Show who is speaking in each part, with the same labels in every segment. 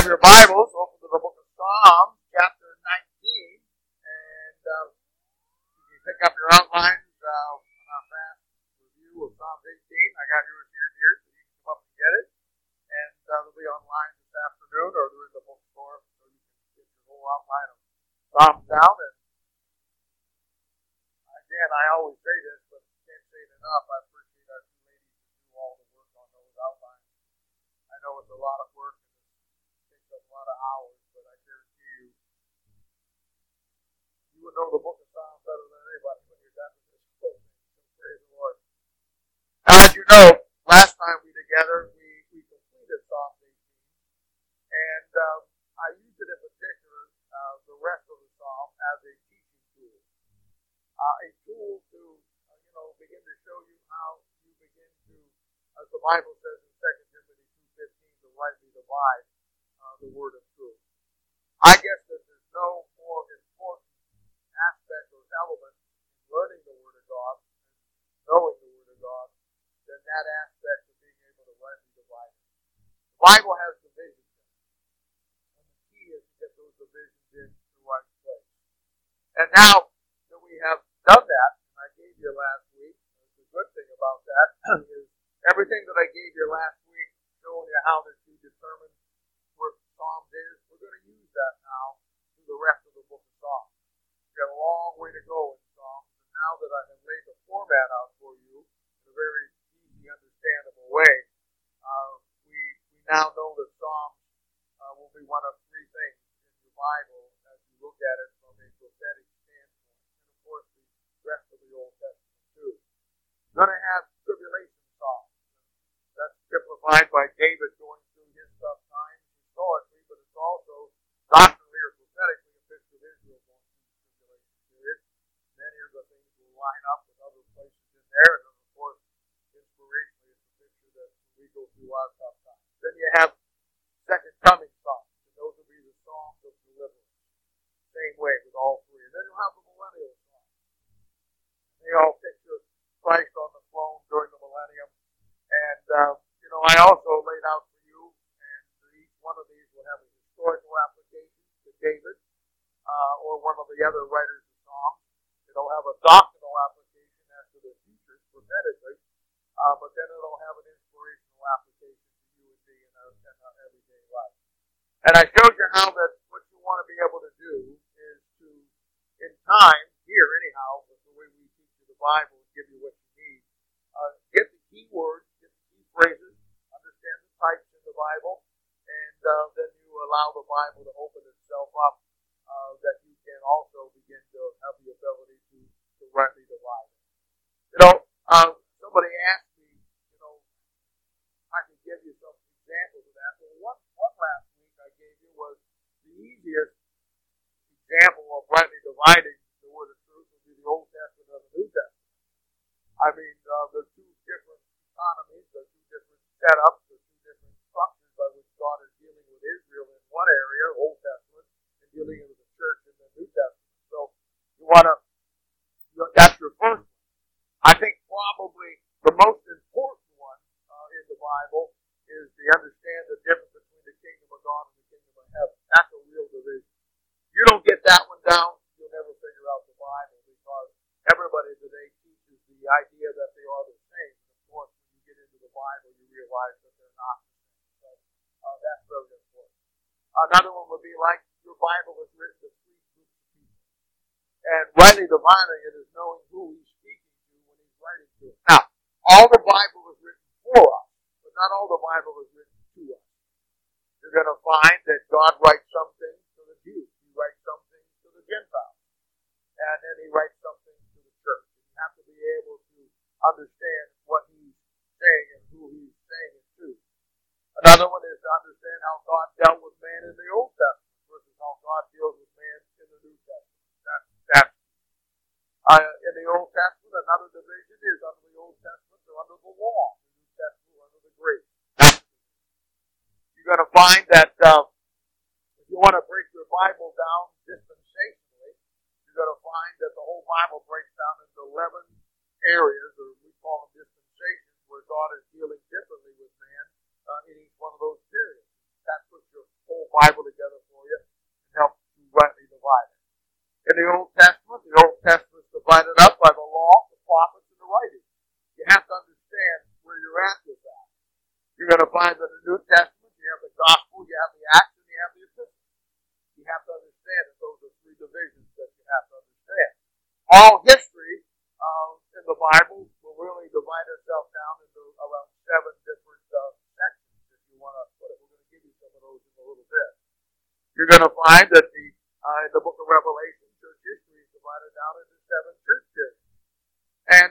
Speaker 1: have your Bibles, open to the book of Psalms, chapter 19, and you can pick up your outlines on our fast review of Psalms 18. I got yours here, dear, so you can come up and get it. And they'll be online this afternoon, or they're in the bookstore, so you can get your whole outline of Psalms down. And again, I always say this, but can't say it enough. I appreciate our two ladies who do all the work on those outlines. I know it's a lot of work. A lot of hours, but I guarantee you would know the book of Psalms better than anybody when you're done with this whole thing. So praise the Lord. As you know, last time we together, we completed Psalms 18, and I used it in particular, the rest of the Psalm, as a teaching tool. A tool to, begin to show you how you begin to, as the Bible says in 2 Timothy 2:15, to rightly divide the word of truth. I guess that there's no more important aspect or element in learning the word of God and knowing the word of God than that aspect of being able to rightly divide it. The Bible has divisions in it, and the key is to get those divisions in the right place. And now that we have done that, and I gave you last week, the good thing about that is everything that I gave you last week, showing you how that you determine where Psalms is, we're going to use that now through the rest of the book of Psalms. We've got a long way to go in Psalms, and now that I have laid the format out for you in a very easy, understandable way, we now know that Psalms will be one of three things in the Bible as you look at it from a prophetic standpoint, and of course the rest of the Old Testament too. You're going to have tribulation Psalms. That's typified by David going through his tough times historically, but it's also doctrinally or prophetically a picture of Israel going through the tribulation period. Many of the things will line up with other places in there, and then of course, inspirationally, it's a picture that we go through our tough times. Then you have second coming Psalms, and those will be the Psalms of deliverance. Same way with all three. And then you'll have the millennial Psalms. They all picture Christ on the throne during the millennium. And, I also laid out for you, and each one of these will have a historical application to David, or one of the other writers of Psalms. It'll have a doctrinal application as to the future, prophetically, but then it'll have an inspirational application to you and me in our everyday life. And I showed you how that what you want to be able to do is to, in time, here anyhow, with the way we teach you the Bible and give you what you need, get the key words, get the key phrases, understand the types in the Bible, and then you allow the Bible to open itself up, that you can also begin to have the ability to rightly divide it. Somebody asked me, I could give you some examples of that. Well, one last week I gave you was the easiest example of rightly dividing the word of truth would be the Old Testament and the New Testament. I mean, they're two different economies, they're two different setups, they're two different structures by which God is dealing with Israel in one area, Old Testament, and dealing with the church in the New Testament. So you want to, that's your first one. I think probably the most important one in the Bible is to understand the difference between the kingdom of God and the kingdom of heaven. That's a real division. You don't get that one down, you'll never figure out the Bible, because everybody today teaches the idea that they are the same. And of course, when you get into the Bible, you realize that they're not the same. So that's very important. Another one would be like your Bible is written to three groups of people. And rightly dividing it is knowing who he's speaking to when he's writing to it. Now, all the Bible is written for us, but not all the Bible is written to us. You're going to find that God writes some things to the Jews. He writes some things to the Gentiles. And then he writes some things to the church. You have to be able to understand what he's saying and who he's saying it to. Another one is to understand how God dealt with man in the Old Testament versus how God deals with man in the New Testament. That's in the Old Testament, another division is under the Old Testament, they're under the law. The New Testament, under the grace. You're going to find that if you want to break your Bible down dispensationally, you're going to find that the whole Bible breaks down into 11 areas, or we call them dispensations, where God is dealing differently with man in each one of those periods. That puts your whole Bible together for you and help you rightly divide it. In the Old Testament is divided up by the law, the prophets, and the writings. You have to understand where you're at with that. You're going to find that in the New Testament, you have the Gospel, you have the Acts, and you have the Epistles. You have to understand that those are three divisions that you have to understand. All history in the Bible will really divide itself down into around 7 different sections, if you want to put it. We're going to give you some of those in a little bit. You're going to find that in the book of Revelation, church history is divided down into 7 church periods. And,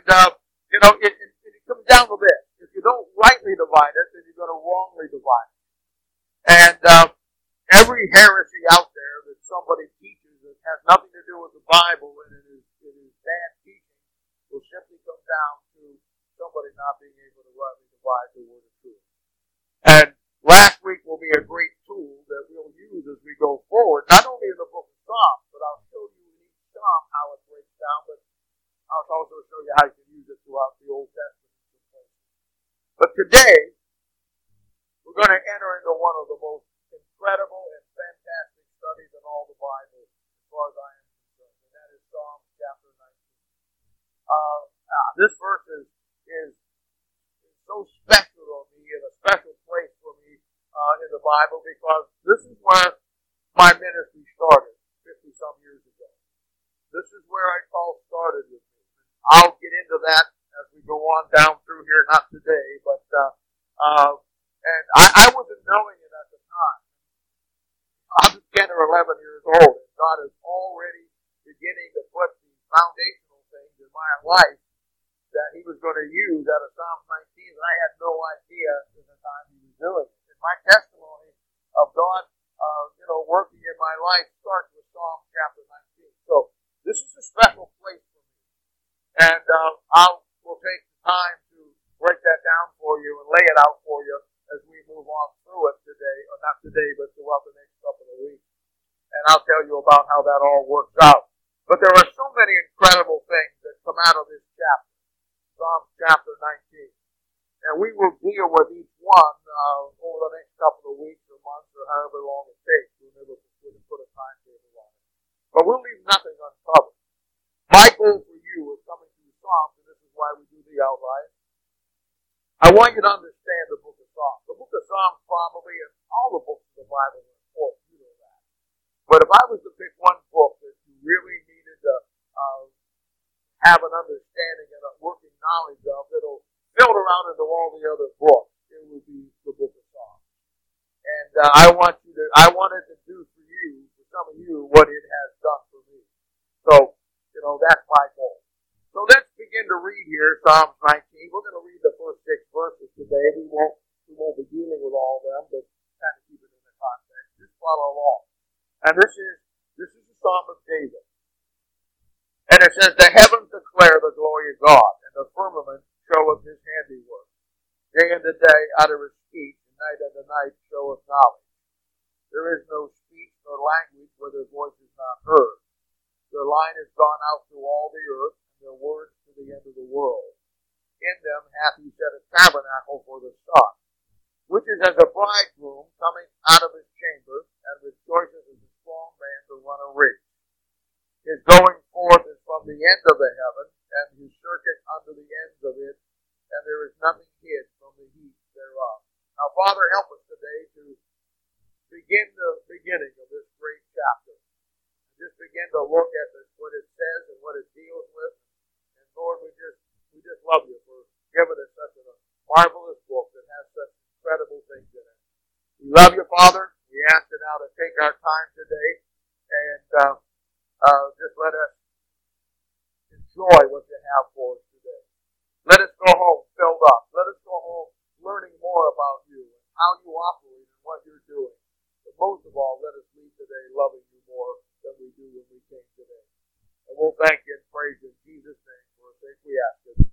Speaker 1: it comes down to this. If you don't rightly divide it, then you're going to wrongly divide it. And every heresy out there that somebody teaches that has nothing to do with the Bible and it is bad teaching will simply come down to somebody not being able to rightly divide the word of truth. And last week will be a great tool that we'll use as we go forward, not only in the book of Psalms, but I'll show you in each Psalm how it breaks down, but I'll also show you how you can use it throughout the Old Testament. But today, we're going to enter into one of the most incredible and fantastic studies in all the Bible, as far as I am concerned, and that is Psalms chapter 19. This verse is so special to me and a special place for me in the Bible because this is where my ministry started 50-some years ago. This is where it all started with me. I'll get into that as we go on down through here, not today, but and I wasn't knowing it at the time. I was 10 or 11 years old, and God is already beginning to put the foundational things in my life that He was going to use out of Psalms 19, and I had no idea at the time He was doing it. And my testimony of God, working in my life starts with Psalms chapter 19. So this is a special place for me, and we'll take the time to break that down for you and lay it out for you as we move on through it today, or not today, but throughout the next couple of weeks. And I'll tell you about how that all works out. But there are so many incredible things that come out of this chapter, Psalms chapter 19. And we will deal with each one over the next couple of weeks or months or however long it takes. We'll never put a timetable on it. But we'll leave nothing uncovered. My goal for you is coming through Psalms, and this is why we do the outline. I want you to understand the book of Psalms. The book of Psalms probably, and all the books of the Bible are important, you know that. But if I was to pick one book that you really needed to have an understanding and a working knowledge of that'll filter out into all the other books, it would be the book of Psalms. And I wanted to do for you, for some of you, what it has done for me. So, that's my goal. So let's begin to read here, Psalms 19. We're going to read the first 6 verses today. We won't be dealing with all of them, but kind of keep it in the context. Just follow along. And this is the Psalm of David. And it says, "The heavens declare the glory of God, and the firmament showeth His handiwork. Day unto day uttereth speech, and night unto night showeth knowledge. There is no speech nor language where their voice is not heard. Their line is gone out through all the earth, and their words to the end of the world. In them hath He set a tabernacle for the sun, which is as a bridegroom coming out of his chamber, and rejoiceth as a strong man to run a race. His going forth is from the end of the heaven, and His circuit unto the ends of it, and there is nothing hid from the heat thereof." Now, Father, help us today to begin the beginning of this great chapter. Just begin to look at what it says and what it deals with. And Lord, we just love You for giving us such a marvelous book that has such incredible things in it. We love You, Father. We ask You now to take our time today and just let us enjoy what You have for us today. Let us go home filled up. Let us go home learning more about You and how You operate and what You're doing. But most of all, let us leave today loving You more than we do when we came today. And we'll thank You and praise You in Jesus' name for a sake we ask it.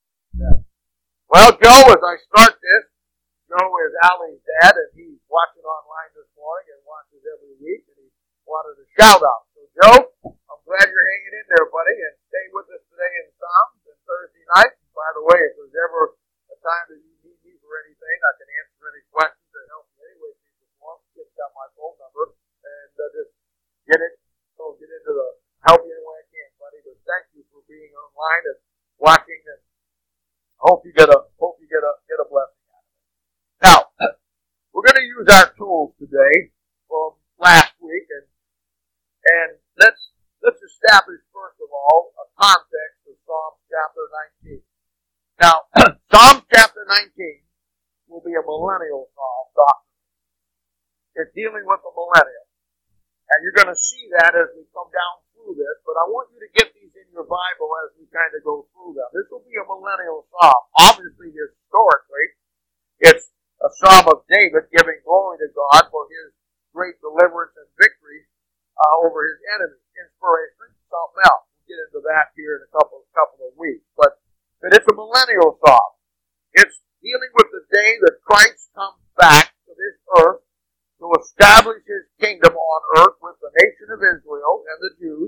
Speaker 1: Well, Joe, as I start this, Joe is Allie's dad, and he's watching online this morning and watches every week, and he wanted a shout out. So, Joe, I'm glad you're hanging in there, buddy, and stay with us today in Psalms and Thursday night. By the way, if there's ever a time that you need me for anything, I can answer any questions or help you any way, shape, or form. Just got my phone last week, and let's establish first of all a context of Psalm chapter 19. Now, Psalm chapter 19 will be a millennial psalm doctrine. It's dealing with the millennium. And you're going to see that as we come down through this, but I want you to get these in your Bible as we kind of go through them. This will be a millennial psalm. Obviously, historically, it's a psalm of David giving glory to God for his great deliverance and victory over his enemies. Inspiration, something else. We'll get into that here in a couple of weeks. But it's a millennial psalm. It's dealing with the day that Christ comes back to this earth to establish his kingdom on earth with the nation of Israel and the Jews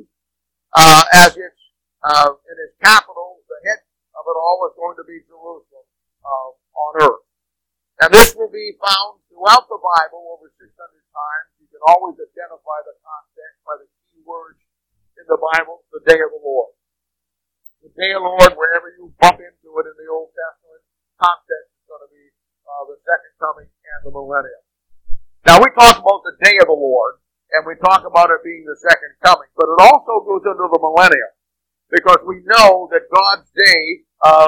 Speaker 1: as its in its capital. The head of it all is going to be Jerusalem on earth. And this will be found throughout the Bible over 600 times. You can always identify the context by the key words in the Bible, the day of the Lord. The day of the Lord, wherever you bump into it in the Old Testament context, is going to be the second coming and the millennium. Now we talk about the day of the Lord, and we talk about it being the second coming, but it also goes into the millennium, because we know that God's day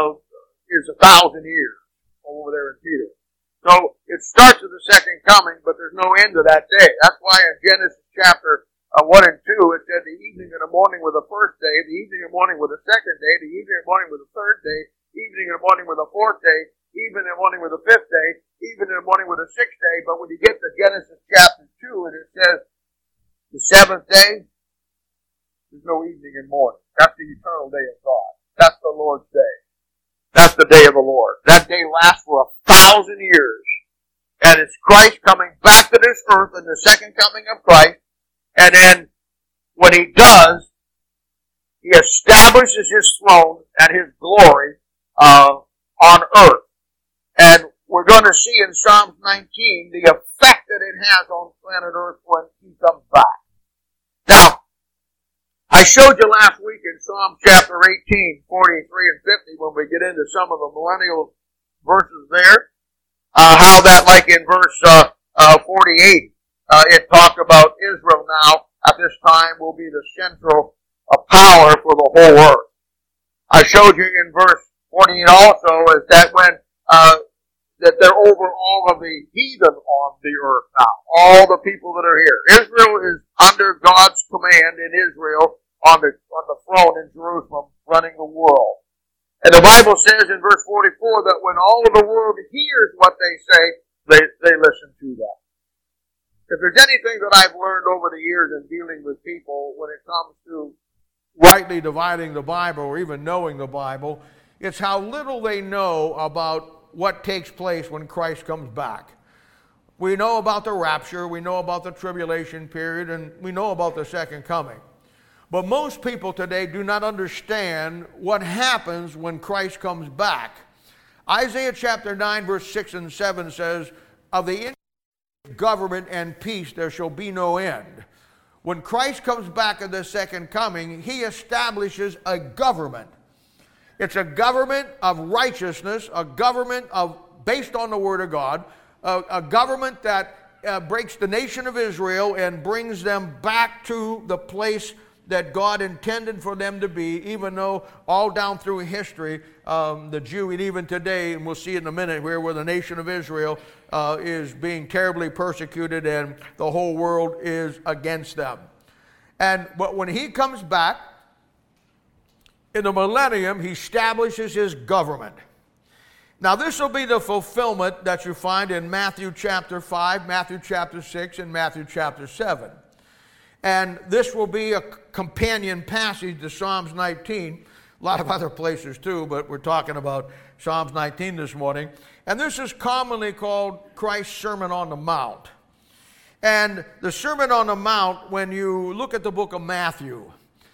Speaker 1: is 1,000 years over there in Peter. So it starts with the second coming, but there's no end to that day. That's why in Genesis chapter 1 and 2, it said the evening and the morning were the first day, the evening and morning were the second day, the evening and morning were the third day, evening and morning were the fourth day, evening and morning were the fifth day, evening and morning were the sixth day. But when you get to Genesis chapter 2, and it says the seventh day, there's no evening and morning. That's the eternal day of God. That's the Lord's day. That's the day of the Lord. That day lasts for 1,000 years. And it's Christ coming back to this earth in the second coming of Christ. And then when he does, he establishes his throne and his glory on earth. And we're going to see in Psalms 19 the effect that it has on planet earth when he comes back. Now, I showed you last week in Psalm chapter 18, 43 and 50, when we get into some of the millennial verses there, how that, like in verse 48, it talked about Israel now at this time will be the central power for the whole earth. I showed you in verse 48 also is that when that they're over all of the heathen on the earth now, all the people that are here. Israel is under God's command in Israel on the throne in Jerusalem, running the world. And the Bible says in verse 44 that when all of the world hears what they say, they listen to them. If there's anything that I've learned over the years in dealing with people when it comes to rightly dividing the Bible or even knowing the Bible, it's how little they know about what takes place when Christ comes back. We know about the rapture, we know about the tribulation period, and we know about the second coming. But most people today do not understand what happens when Christ comes back. Isaiah chapter 9 verse 6 and 7 says, of the government and peace there shall be no end. When Christ comes back in the second coming, he establishes a government. It's a government of righteousness, a government based on the Word of God, a government that breaks the nation of Israel and brings them back to the place that God intended for them to be, even though all down through history, the Jew, and even today, and we'll see in a minute here, where the nation of Israel is being terribly persecuted and the whole world is against them. But when he comes back, in the millennium, he establishes his government. Now, this will be the fulfillment that you find in Matthew chapter 5, Matthew chapter 6, and Matthew chapter 7. And this will be a companion passage to Psalms 19. A lot of other places too, but we're talking about Psalms 19 this morning. And this is commonly called Christ's Sermon on the Mount. And the Sermon on the Mount, when you look at the book of Matthew,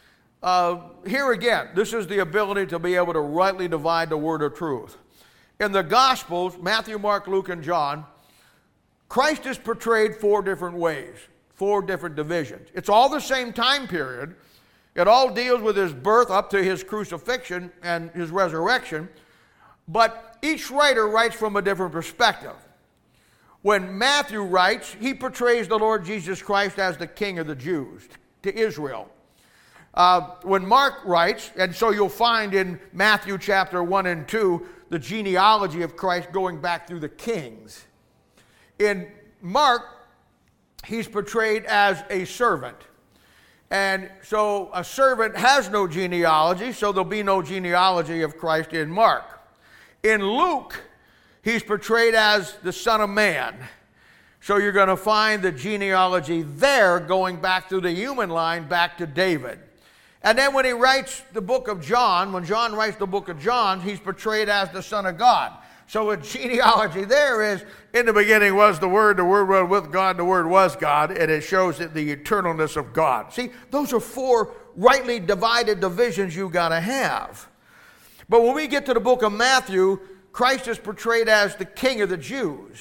Speaker 1: here again, this is the ability to be able to rightly divide the word of truth. In the Gospels, Matthew, Mark, Luke, and John, Christ is portrayed four different ways, four different divisions. It's all the same time period. It all deals with his birth up to his crucifixion and his resurrection, but each writer writes from a different perspective.
Speaker 2: When Matthew writes, he portrays the Lord Jesus Christ as the King of the Jews to Israel. When Mark writes, and so you'll find in Matthew chapter 1 and 2, the genealogy of Christ going back through the kings. In Mark, he's portrayed as a servant. And so a servant has no genealogy, so there'll be no genealogy of Christ in Mark. In Luke, he's portrayed as the Son of Man. So you're going to find the genealogy there going back through the human line back to David. And then when he writes the book of John, when John writes the book of John, he's portrayed as the Son of God. So a genealogy there is, in the beginning was the Word was with God, the Word was God, and it shows the eternalness of God. See, those are four rightly divided divisions you got to have. But when we get to the book of Matthew, Christ is portrayed as the King of the Jews.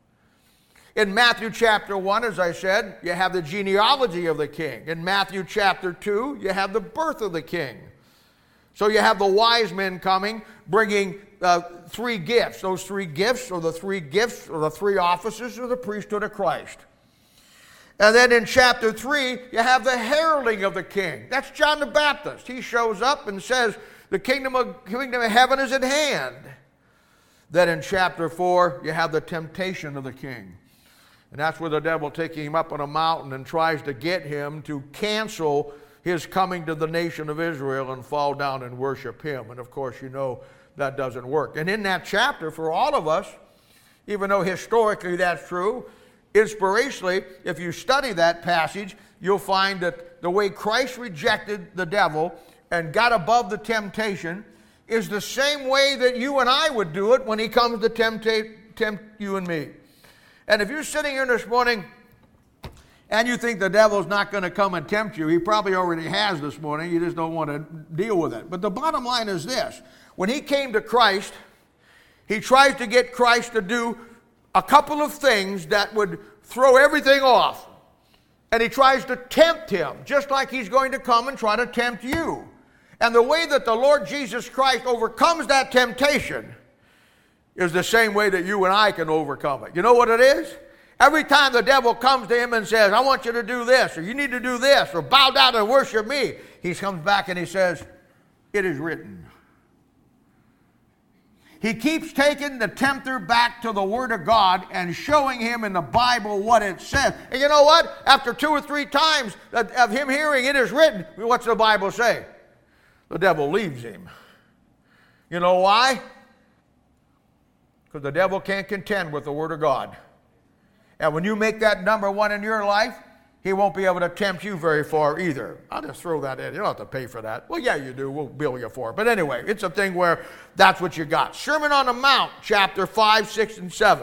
Speaker 2: In Matthew chapter 1, as I said, you have the genealogy of the king. In Matthew chapter 2, you have the birth of the king. So you have the wise men coming, bringing three gifts. Those three gifts are the three offices of the priesthood of Christ. And then in chapter 3, you have the heralding of the king. That's John the Baptist. He shows up and says, the kingdom of heaven is at hand. Then in chapter 4, you have the temptation of the king. And that's where the devil taking him up on a mountain and tries to get him to cancel his coming to the nation of Israel and fall down and worship him. And of course, you know that doesn't work. And in that chapter, for all of us, even though historically that's true, inspirationally, if you study that passage, you'll find that the way Christ rejected the devil and got above the temptation is the same way that you and I would do it when he comes to tempt you and me. And if you're sitting here this morning and you think the devil's not going to come and tempt you, he probably already has this morning. You just don't want to deal with it. But the bottom line is this. When he came to Christ, he tries to get Christ to do a couple of things that would throw everything off. And he tries to tempt him, just like he's going to come and try to tempt you. And the way that the Lord Jesus Christ overcomes that temptation is the same way that you and I can overcome it. You know what it is? Every time the devil comes to him and says, I want you to do this, or you need to do this, or bow down and worship me, he comes back and he says, it is written. He keeps taking the tempter back to the Word of God and showing him in the Bible what it says. And you know what? After 2 or 3 times of him hearing it is written, what's the Bible say? The devil leaves him. You know why? Because the devil can't contend with the Word of God. And when you make that number one in your life, he won't be able to tempt you very far either. I'll just throw that in. You don't have to pay for that. Well, yeah, you do. We'll bill you for it. But anyway, it's a thing where that's what you got. Sermon on the Mount, chapter 5, 6, and 7.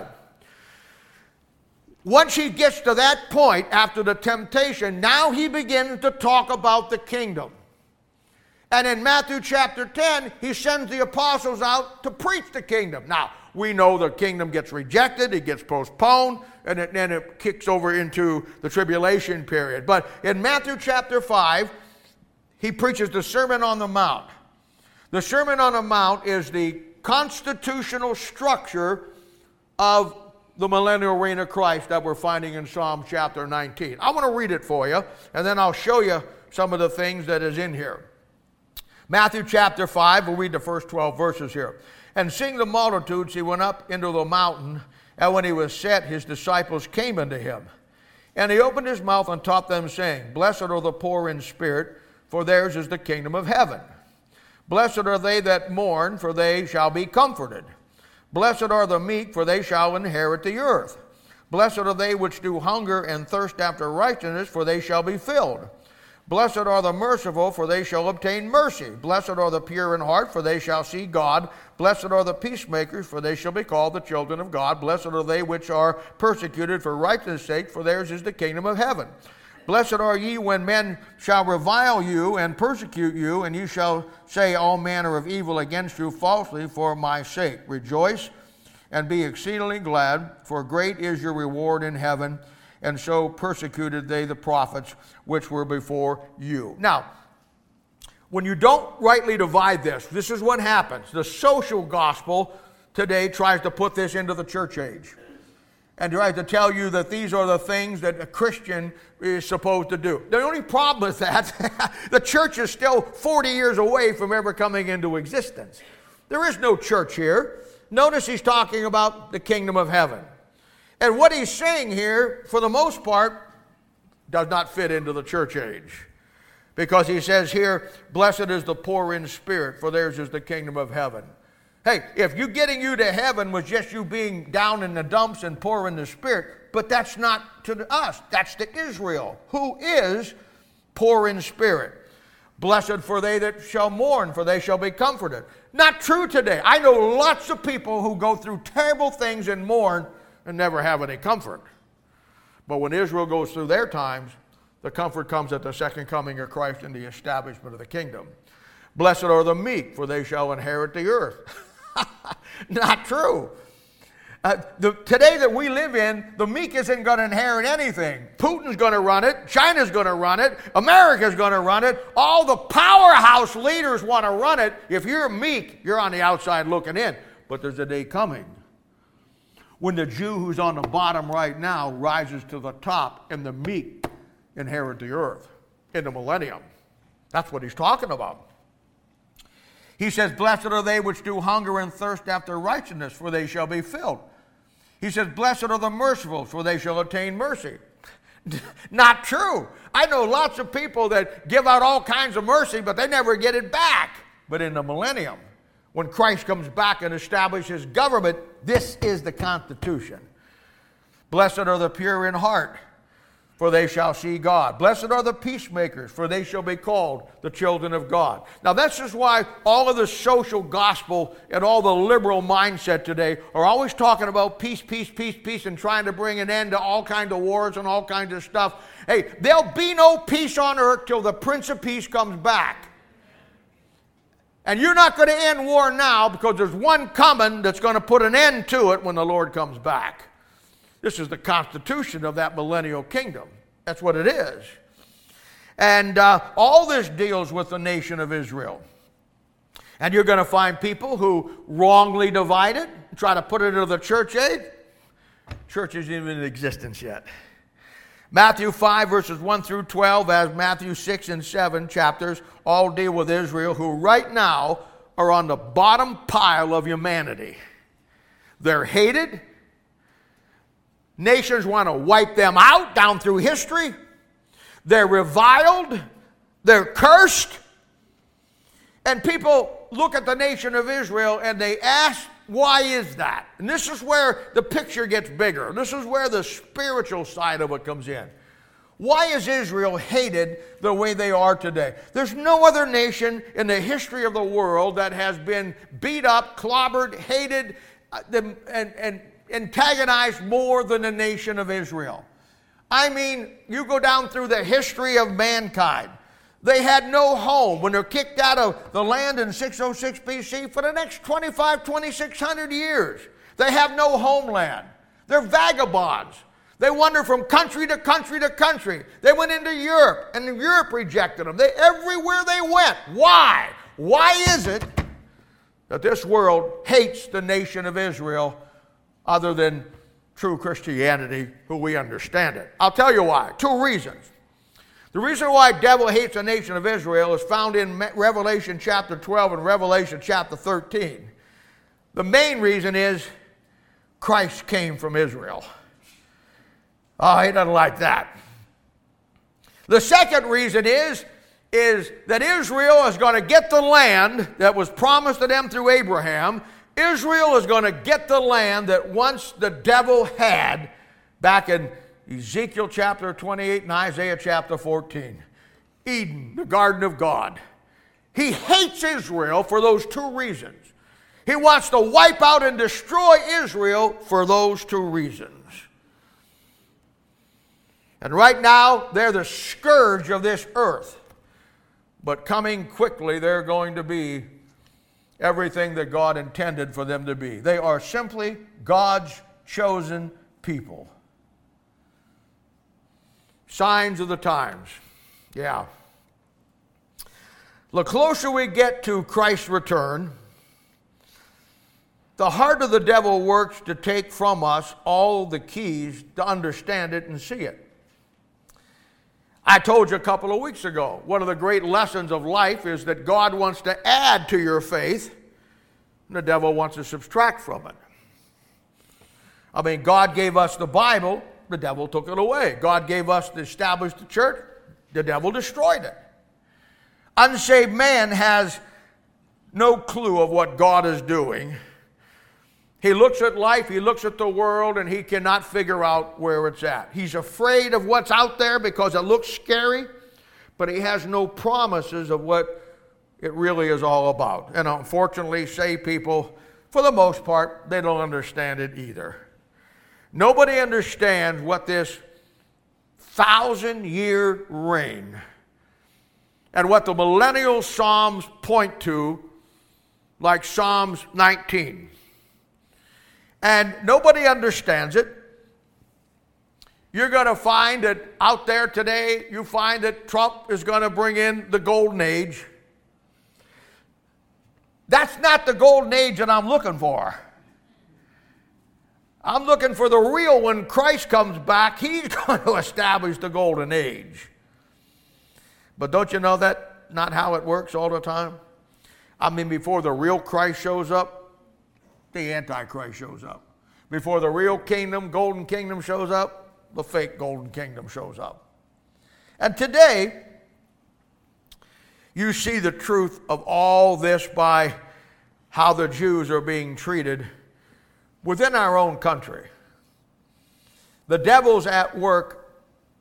Speaker 2: Once he gets to that point after the temptation, now he begins to talk about the kingdom. And in Matthew chapter 10, he sends the apostles out to preach the kingdom. Now, we know the kingdom gets rejected, it gets postponed, and then it kicks over into the tribulation period. But in Matthew chapter 5, he preaches the Sermon on the Mount. The Sermon on the Mount is the constitutional structure of the millennial reign of Christ that we're finding in Psalm chapter 19. I want to read it for you, and then I'll show you some of the things that is in here. Matthew chapter 5, we'll read the first 12 verses here. And seeing the multitudes, he went up into the mountain, and when he was set, his disciples came unto him. And he opened his mouth and taught them, saying, Blessed are the poor in spirit, for theirs is the kingdom of heaven. Blessed are they that mourn, for they shall be comforted. Blessed are the meek, for they shall inherit the earth. Blessed are they which do hunger and thirst after righteousness, for they shall be filled. Blessed are the merciful, for they shall obtain mercy. Blessed are the pure in heart, for they shall see God. Blessed are the peacemakers, for they shall be called the children of God. Blessed are they which are persecuted for righteousness' sake, for theirs is the kingdom of heaven. Blessed are ye when men shall revile you and persecute you, and you shall say all manner of evil against you falsely for my sake. Rejoice and be exceedingly glad, for great is your reward in heaven. And so persecuted they the prophets which were before you. Now, when you don't rightly divide this is what happens. The social gospel today tries to put this into the church age. and tries to tell you that these are the things that a Christian is supposed to do. The only problem is that the church is still 40 years away from ever coming into existence. There is no church here. Notice he's talking about the kingdom of heaven. And what he's saying here, for the most part, does not fit into the church age. Because he says here, blessed is the poor in spirit, for theirs is the kingdom of heaven. Hey, if you getting you to heaven was just you being down in the dumps and poor in the spirit, but that's not to us. That's to Israel, who is poor in spirit. Blessed for they that shall mourn, for they shall be comforted. Not true today. I know lots of people who go through terrible things and mourn and never have any comfort. But when Israel goes through their times, the comfort comes at the second coming of Christ and the establishment of the kingdom. Blessed are the meek, for they shall inherit the earth. Not true. Today that we live in, the meek isn't going to inherit anything. Putin's going to run it. China's going to run it. America's going to run it. All the powerhouse leaders want to run it. If you're meek, you're on the outside looking in. But there's a day coming when the Jew who's on the bottom right now rises to the top and the meek inherit the earth in the millennium. That's what he's talking about. He says, blessed are they which do hunger and thirst after righteousness, for they shall be filled. He says, blessed are the merciful, for they shall attain mercy. Not true. I know lots of people that give out all kinds of mercy, but they never get it back. But in the millennium, when Christ comes back and establishes his government, this is the Constitution. Blessed are the pure in heart, for they shall see God. Blessed are the peacemakers, for they shall be called the children of God. Now, that's just why all of the social gospel and all the liberal mindset today are always talking about peace, peace, peace, peace, and trying to bring an end to all kinds of wars and all kinds of stuff. Hey, there'll be no peace on earth till the Prince of Peace comes back. And you're not going to end war now because there's one coming that's going to put an end to it when the Lord comes back. This is the constitution of that millennial kingdom. That's what it is. And all this deals with the nation of Israel. And you're going to find people who wrongly divide it, try to put it into the church age. Church isn't even in existence yet. Matthew 5 verses 1 through 12, as Matthew 6 and 7 chapters, all deal with Israel, who right now are on the bottom pile of humanity. They're hated. Nations want to wipe them out down through history. They're reviled. They're cursed. And people look at the nation of Israel and they ask, why is that? And this is where the picture gets bigger. This is where the spiritual side of it comes in. Why is Israel hated the way they are today? There's no other nation in the history of the world that has been beat up, clobbered, hated, and antagonized more than the nation of Israel. I mean, you go down through the history of mankind. They had no home when they're kicked out of the land in 606 BC for the next 2,600 years. They have no homeland. They're vagabonds. They wander from country to country to country. They went into Europe, and Europe rejected them. Everywhere they went. Why? Why is it that this world hates the nation of Israel other than true Christianity, who we understand it? I'll tell you why. Two reasons. The reason why the devil hates the nation of Israel is found in Revelation chapter 12 and Revelation chapter 13. The main reason is Christ came from Israel. Oh, he doesn't like that. The second reason is that Israel is going to get the land that was promised to them through Abraham. Israel is going to get the land that once the devil had back in Ezekiel chapter 28 and Isaiah chapter 14. Eden, the garden of God. He hates Israel for those two reasons. He wants to wipe out and destroy Israel for those two reasons. And right now, they're the scourge of this earth. But coming quickly, they're going to be everything that God intended for them to be. They are simply God's chosen people. Signs of the times. Yeah. The closer we get to Christ's return, The heart of the devil works to take from us all the keys to understand it and see it. I told you a couple of weeks ago, one of the great lessons of life is that God wants to add to your faith, and the devil wants to subtract from it. I mean, God gave us the Bible, the devil took it away. God gave us to establish the church, the devil destroyed it. Unsaved man has no clue of what God is doing. He looks at life, he looks at the world, and he cannot figure out where it's at. He's afraid of what's out there because it looks scary, but he has no promises of what it really is all about. And unfortunately, saved people, for the most part, they don't understand it either. Nobody understands what this 1,000-year reign and what the millennial Psalms point to, like Psalms 19. And nobody understands it. You're going to find that out there today, you find that Trump is going to bring in the golden age. That's not the golden age that I'm looking for. I'm looking for the real when Christ comes back. He's going to establish the golden age. But don't you know that's not how it works all the time? I mean, before the real Christ shows up, the Antichrist shows up. Before the real kingdom, golden kingdom shows up, the fake golden kingdom shows up. And today, you see the truth of all this by how the Jews are being treated within our own country. The devil's at work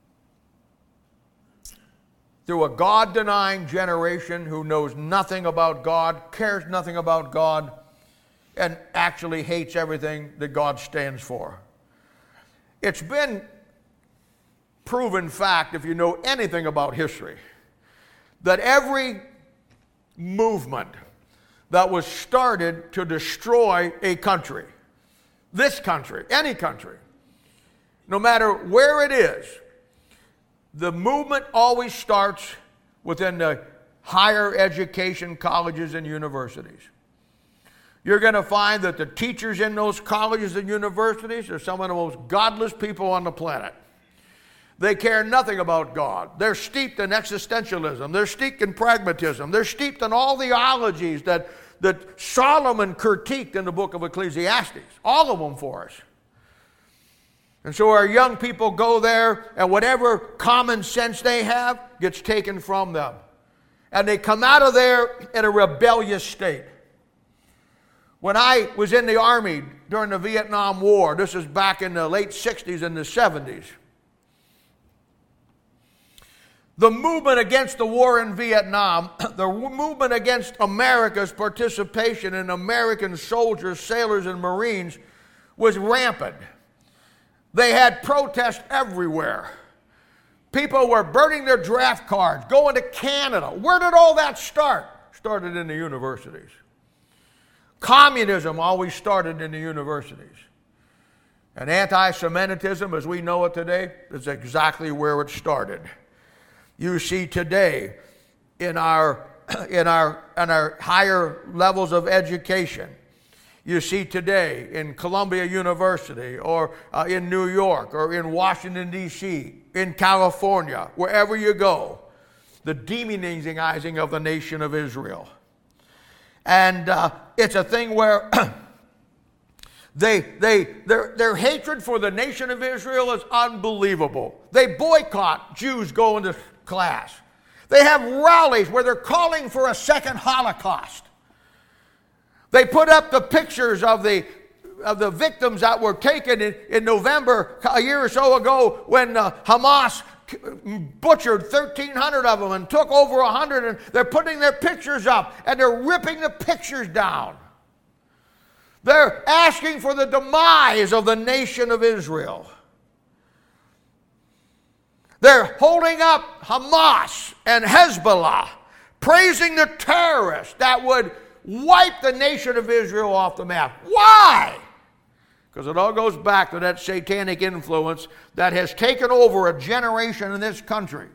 Speaker 2: through a God-denying generation who knows nothing about God, cares nothing about God, and actually hates everything that God stands for. It's been proven fact, if you know anything about history, that every movement that was started to destroy a country, this country, any country, no matter where it is, the movement always starts within the higher education colleges and universities. You're going to find that the teachers in those colleges and universities are some of the most godless people on the planet. They care nothing about God. They're steeped in existentialism. They're steeped in pragmatism. They're steeped in all the ologies that Solomon critiqued in the book of Ecclesiastes. All of them for us. And so our young people go there, and whatever common sense they have gets taken from them. And they come out of there in a rebellious state. When I was in the Army during the Vietnam War, this is back in the late 60s and the 70s, the movement against the war in Vietnam, the movement against America's participation in American soldiers, sailors, and Marines was rampant. They had protests everywhere. People were burning their draft cards, going to Canada. Where did all that start? Started in the universities. Communism always started in the universities. And anti-Semitism, as we know it today, is exactly where it started. You see today in our higher levels of education, you see today in Columbia University or in New York or in Washington, D.C., in California, wherever you go, the demonizing of the nation of Israel. And it's a thing where their hatred for the nation of Israel is unbelievable. They boycott Jews going to class. They have rallies where they're calling for a second Holocaust. They put up the pictures of the victims that were taken in November a year or so ago when Hamas butchered 1,300 of them and took over 100, and they're putting their pictures up and they're ripping the pictures down. They're asking for the demise of the nation of Israel. They're holding up Hamas and Hezbollah, praising the terrorists that would wipe the nation of Israel off the map. Why? Because it all goes back to that satanic influence that has taken over a generation in this country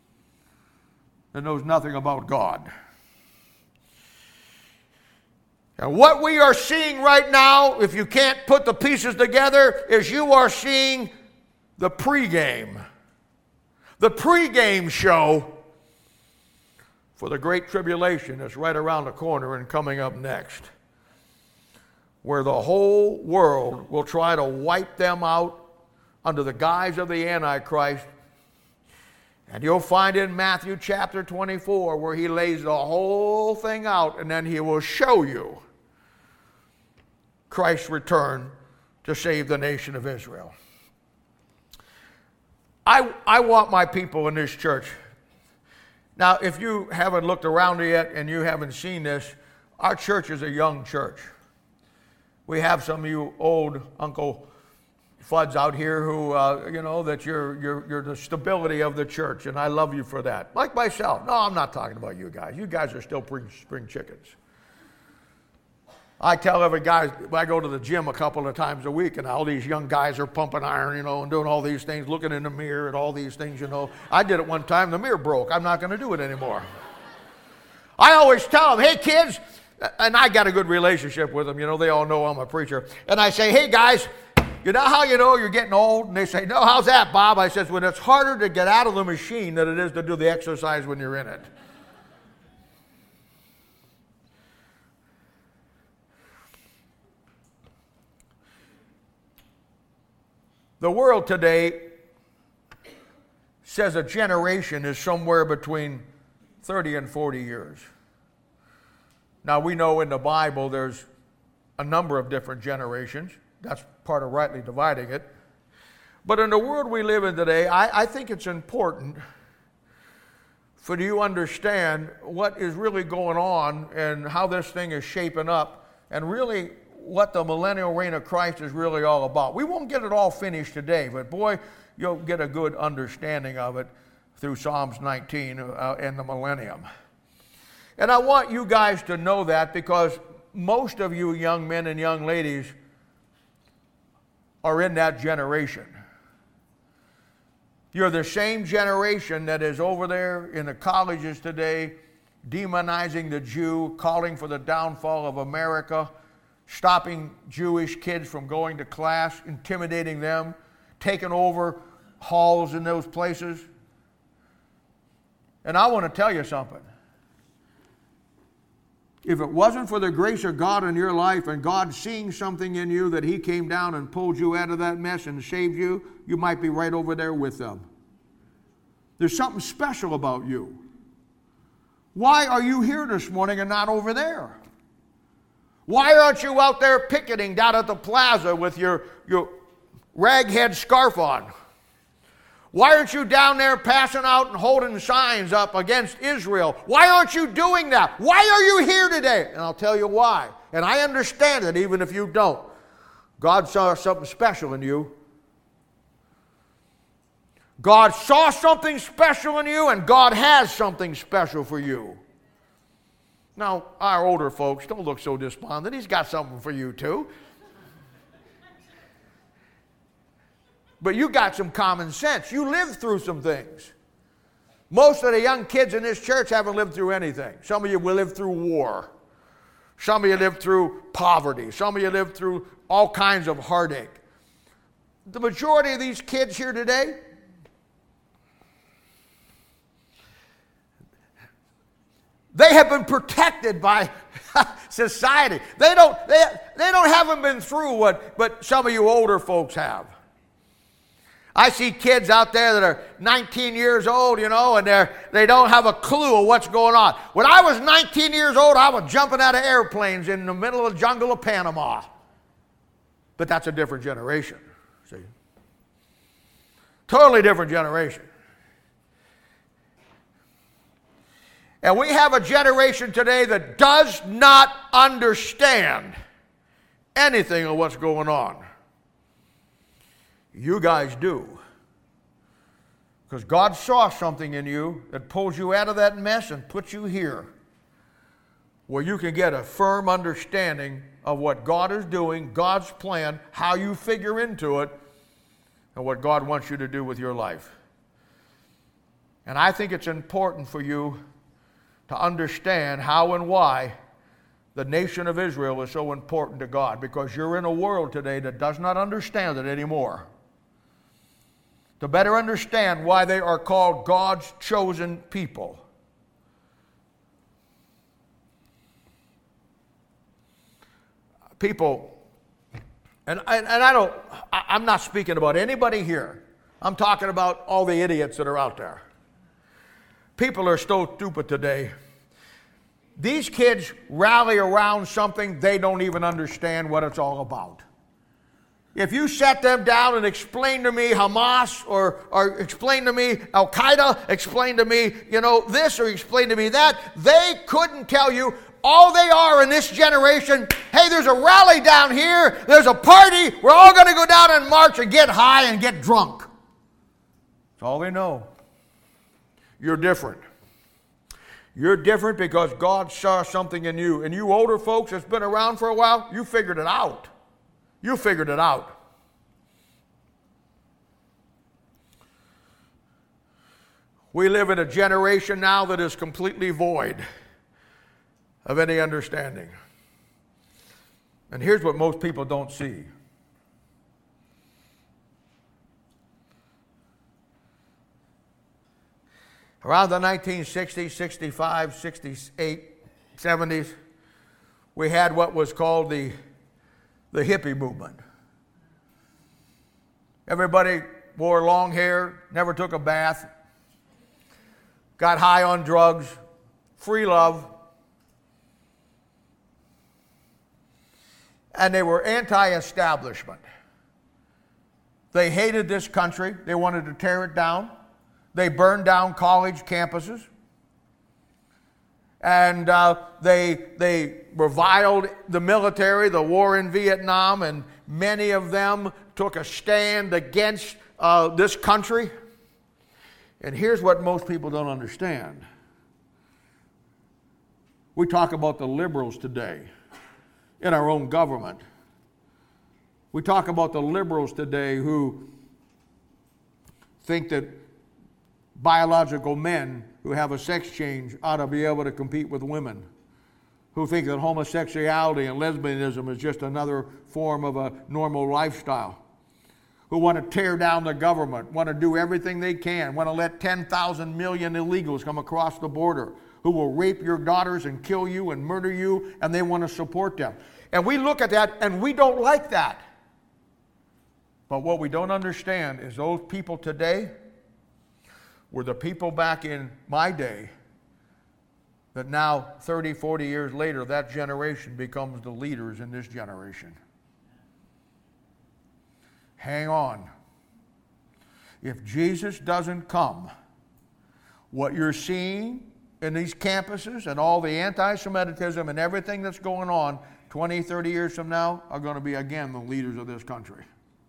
Speaker 2: that knows nothing about God. And what we are seeing right now, if you can't put the pieces together, is you are seeing the pregame. The pregame show for the Great Tribulation is right around the corner and coming up next, where the whole world will try to wipe them out under the guise of the Antichrist. And you'll find in Matthew chapter 24 where he lays the whole thing out, and then he will show you Christ's return to save the nation of Israel. I want my people in this church. Now, if you haven't looked around yet and you haven't seen this, our church is a young church. We have some of you old Uncle Fuds out here who, that you're the stability of the church, and I love you for that. Like myself. No, I'm not talking about you guys. You guys are still spring chickens. I tell every guy, I go to the gym a couple of times a week, and all these young guys are pumping iron, and doing all these things, looking in the mirror at all these things, I did it one time, the mirror broke. I'm not going to do it anymore. I always tell them, hey, kids, and I got a good relationship with them. They all know I'm a preacher. And I say, hey, guys, you know how you know you're getting old? And they say, no, how's that, Bob? I says, when it's harder to get out of the machine than it is to do the exercise when you're in it. The world today says a generation is somewhere between 30 and 40 years. Now, we know in the Bible there's a number of different generations. That's part of rightly dividing it. But in the world we live in today, I think it's important for you to understand what is really going on and how this thing is shaping up, and really what the millennial reign of Christ is really all about. We won't get it all finished today, but boy, you'll get a good understanding of it through Psalms 19 and the millennium. And I want you guys to know that, because most of you young men and young ladies are in that generation. You're the same generation that is over there in the colleges today, demonizing the Jew, calling for the downfall of America, stopping Jewish kids from going to class, intimidating them, taking over halls in those places. And I want to tell you something. If it wasn't for the grace of God in your life and God seeing something in you that He came down and pulled you out of that mess and saved you, you might be right over there with them. There's something special about you. Why are you here this morning and not over there? Why aren't you out there picketing down at the plaza with your raghead scarf on? Why aren't you down there passing out and holding signs up against Israel? Why aren't you doing that? Why are you here today? And I'll tell you why. And I understand it even if you don't. God saw something special in you. God saw something special in you, and God has something special for you. Now, our older folks, don't look so despondent. He's got something for you too. But you got some common sense. You lived through some things. Most of the young kids in this church haven't lived through anything. Some of you will live through war. Some of you lived through poverty. Some of you lived through all kinds of heartache. The majority of these kids here today, they have been protected by society. They haven't been through what some of you older folks have. I see kids out there that are 19 years old, and they don't have a clue of what's going on. When I was 19 years old, I was jumping out of airplanes in the middle of the jungle of Panama. But that's a different generation, see? Totally different generation. And we have a generation today that does not understand anything of what's going on. You guys do. Because God saw something in you that pulls you out of that mess and puts you here, where you can get a firm understanding of what God is doing, God's plan, how you figure into it, and what God wants you to do with your life. And I think it's important for you to understand how and why the nation of Israel is so important to God, because you're in a world today that does not understand it anymore. To better understand why they are called God's chosen people. People, I'm not speaking about anybody here. I'm talking about all the idiots that are out there. People are so stupid today. These kids rally around something they don't even understand what it's all about. If you sat them down and explained to me Hamas or explain to me Al-Qaeda, explain to me, this, or explain to me that, they couldn't tell you. All they are in this generation, hey, there's a rally down here, there's a party, we're all going to go down and march and get high and get drunk. That's all they know. You're different. You're different because God saw something in you. And you older folks that's been around for a while, you figured it out. You figured it out. We live in a generation now that is completely void of any understanding. And here's what most people don't see. Around the 1960s, 65, 68, 70s, we had what was called the hippie movement. Everybody wore long hair, never took a bath, got high on drugs, free love. And they were anti-establishment. They hated this country. They wanted to tear it down. They burned down college campuses. And they reviled the military, the war in Vietnam, and many of them took a stand against this country. And here's what most people don't understand. We talk about the liberals today in our own government. We talk about the liberals today who think that biological men who have a sex change ought to be able to compete with women, who think that homosexuality and lesbianism is just another form of a normal lifestyle, who want to tear down the government, want to do everything they can, want to let 10,000 million illegals come across the border, who will rape your daughters and kill you and murder you, and they want to support them. And we look at that and we don't like that. But what we don't understand is those people today were the people back in my day that now, 30, 40 years later, that generation becomes the leaders in this generation. Hang on. If Jesus doesn't come, what you're seeing in these campuses and all the anti-Semitism and everything that's going on 20, 30 years from now are going to be again the leaders of this country.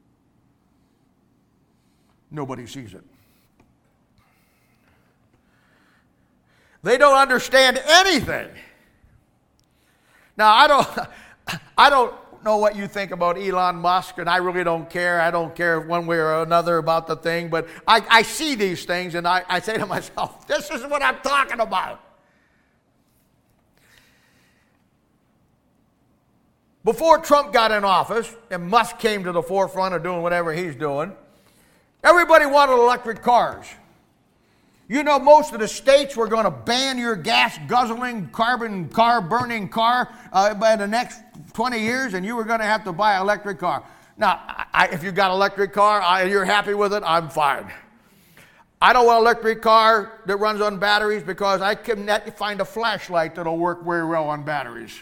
Speaker 2: Nobody sees it. They don't understand anything. Now, I don't know what you think about Elon Musk, and I really don't care. I don't care one way or another about the thing, but I see these things, and I say to myself, this is what I'm talking about. Before Trump got in office, and Musk came to the forefront of doing whatever he's doing, everybody wanted electric cars. You know, most of the states were going to ban your gas-guzzling, carbon car-burning car by the next 20 years, and you were going to have to buy an electric car. Now, if you got an electric car and you're happy with it, I'm fine. I don't want an electric car that runs on batteries because I can find a flashlight that'll work very well on batteries.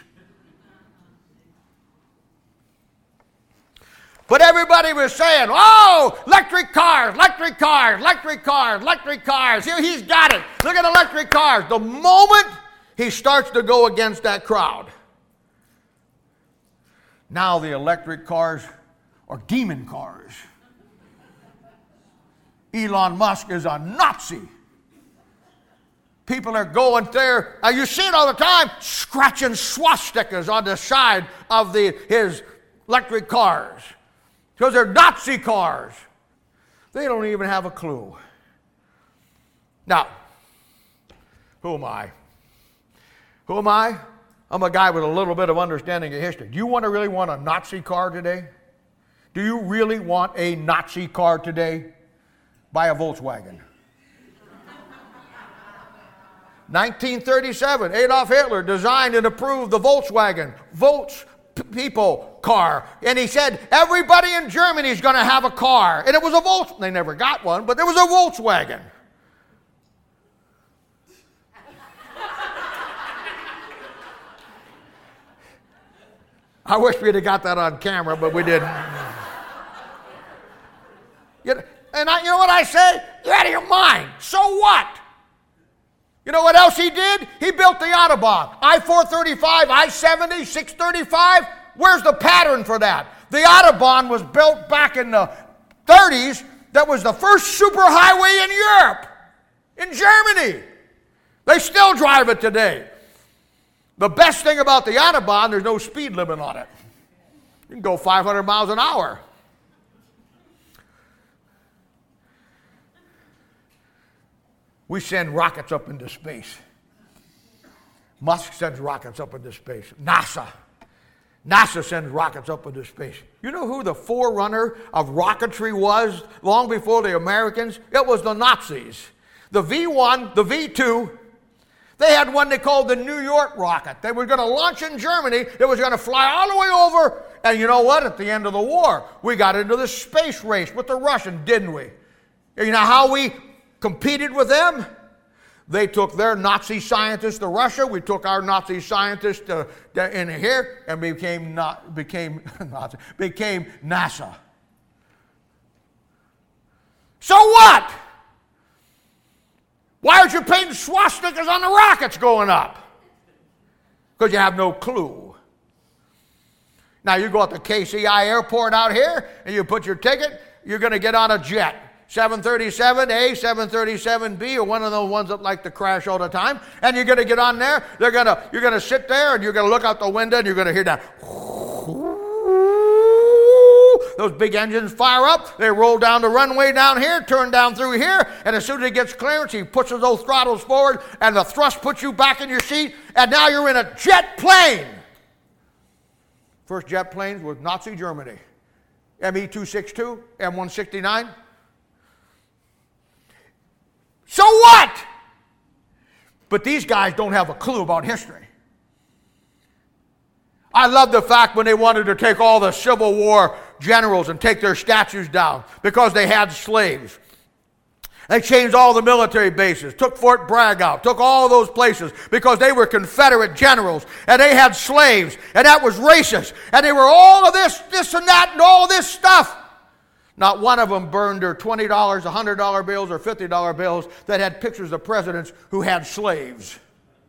Speaker 2: But everybody was saying, oh, electric cars, electric cars, electric cars, electric cars. Here, he's got it. Look at electric cars. The moment he starts to go against that crowd, now the electric cars are demon cars. Elon Musk is a Nazi. People are going there. You see it all the time, scratching swastikas on the side of his electric cars. Because they're Nazi cars. They don't even have a clue. Now, who am I? Who am I? I'm a guy with a little bit of understanding of history. Do you really want a Nazi car today? Do you really want a Nazi car today? Buy a Volkswagen. 1937, Adolf Hitler designed and approved the Volkswagen, people car. And he said, everybody in Germany is going to have a car. And it was a Volkswagen. They never got one, but there was a Volkswagen. I wish we'd have got that on camera, but we didn't. You know what I say? You're out of your mind. So what? You know what else he did? He built the Autobahn. I-435, I-70, 635. Where's the pattern for that? The Autobahn was built back in the 30s. That was the first superhighway in Europe, in Germany. They still drive it today. The best thing about the Autobahn, there's no speed limit on it. You can go 500 miles an hour. We send rockets up into space. Musk sends rockets up into space. NASA sends rockets up into space. You know who the forerunner of rocketry was long before the Americans? It was the Nazis. The V-1, the V-2, they had one they called the New York rocket. They were going to launch in Germany. It was going to fly all the way over. And you know what? At the end of the war, we got into the space race with the Russians, didn't we? You know how we competed with them? They took their Nazi scientists to Russia. We took our Nazi scientists in here and became NASA. So what? Why aren't you painting swastikas on the rockets going up? Because you have no clue. Now you go at the KCI airport out here and you put your ticket, you're going to get on a jet. 737A, 737B, or one of those ones that like to crash all the time. And you're going to get on there. You're going to sit there and you're going to look out the window and you're going to hear that. Those big engines fire up. They roll down the runway down here, turn down through here. And as soon as it gets clearance, he pushes those throttles forward and the thrust puts you back in your seat. And now you're in a jet plane. First jet planes was Nazi Germany. ME-262, M-169. So what? But these guys don't have a clue about history. I love the fact when they wanted to take all the Civil War generals and take their statues down because they had slaves. They changed all the military bases, took Fort Bragg out, took all those places because they were Confederate generals and they had slaves and that was racist. And they were all of this and that and all this stuff. Not one of them burned their $20, $100 bills, or $50 bills that had pictures of presidents who had slaves.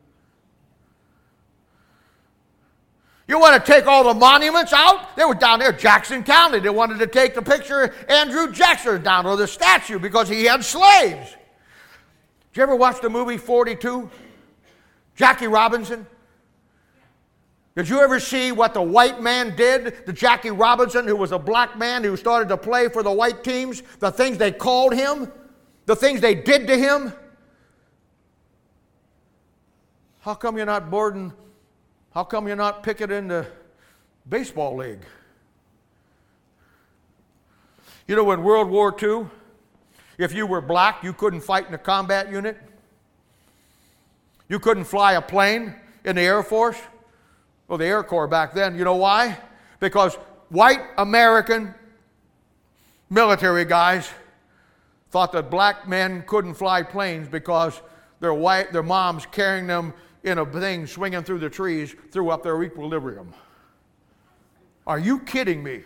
Speaker 2: You want to take all the monuments out? They were down there, Jackson County. They wanted to take the picture of Andrew Jackson down, or the statue, because he had slaves. Did you ever watch the movie 42? Jackie Robinson? Did you ever see what the white man did to Jackie Robinson, who was a black man who started to play for the white teams? The things they called him? The things they did to him? How come you're not picketing the baseball league? You know, in World War II, if you were black, you couldn't fight in a combat unit. You couldn't fly a plane in the Air Force. Well, the Air Corps back then. You know why? Because white American military guys thought that black men couldn't fly planes because their moms carrying them in a thing swinging through the trees threw up their equilibrium. Are you kidding me?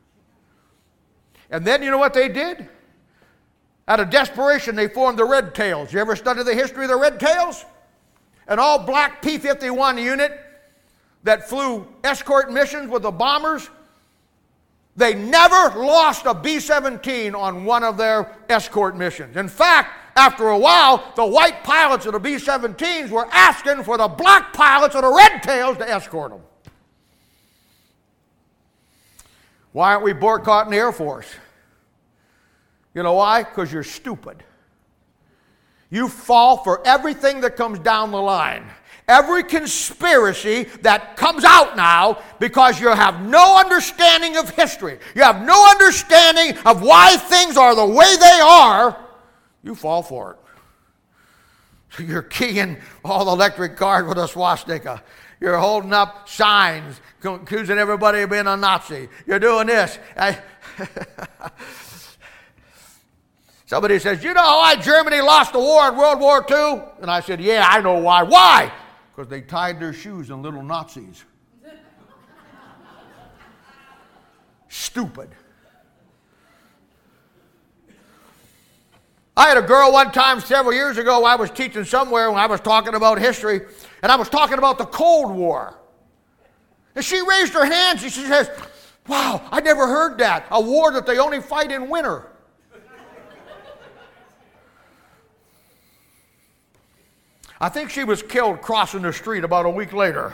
Speaker 2: And then you know what they did? Out of desperation, they formed the Red Tails. You ever study the history of the Red Tails? An all-black P-51 unit that flew escort missions with the bombers. They never lost a B-17 on one of their escort missions. In fact, after a while, the white pilots of the B-17s were asking for the black pilots of the Red Tails to escort them. Why aren't we boycotting the Air Force? You know why? Because you're stupid. You fall for everything that comes down the line. every conspiracy that comes out now because you have no understanding of history, you have no understanding of why things are the way they are, you fall for it. You're keying all the electric cars with a swastika. You're holding up signs accusing everybody of being a Nazi. You're doing this. Somebody says, you know why Germany lost the war in World War II? And I said, yeah, I know why. Why? Because they tied their shoes in little Nazis. Stupid. I had a girl one time several years ago, I was teaching somewhere when I was talking about history, and I was talking about the Cold War. And she raised her hands and she says, wow, I never heard that. A war that they only fight in winter. I think she was killed crossing the street about a week later.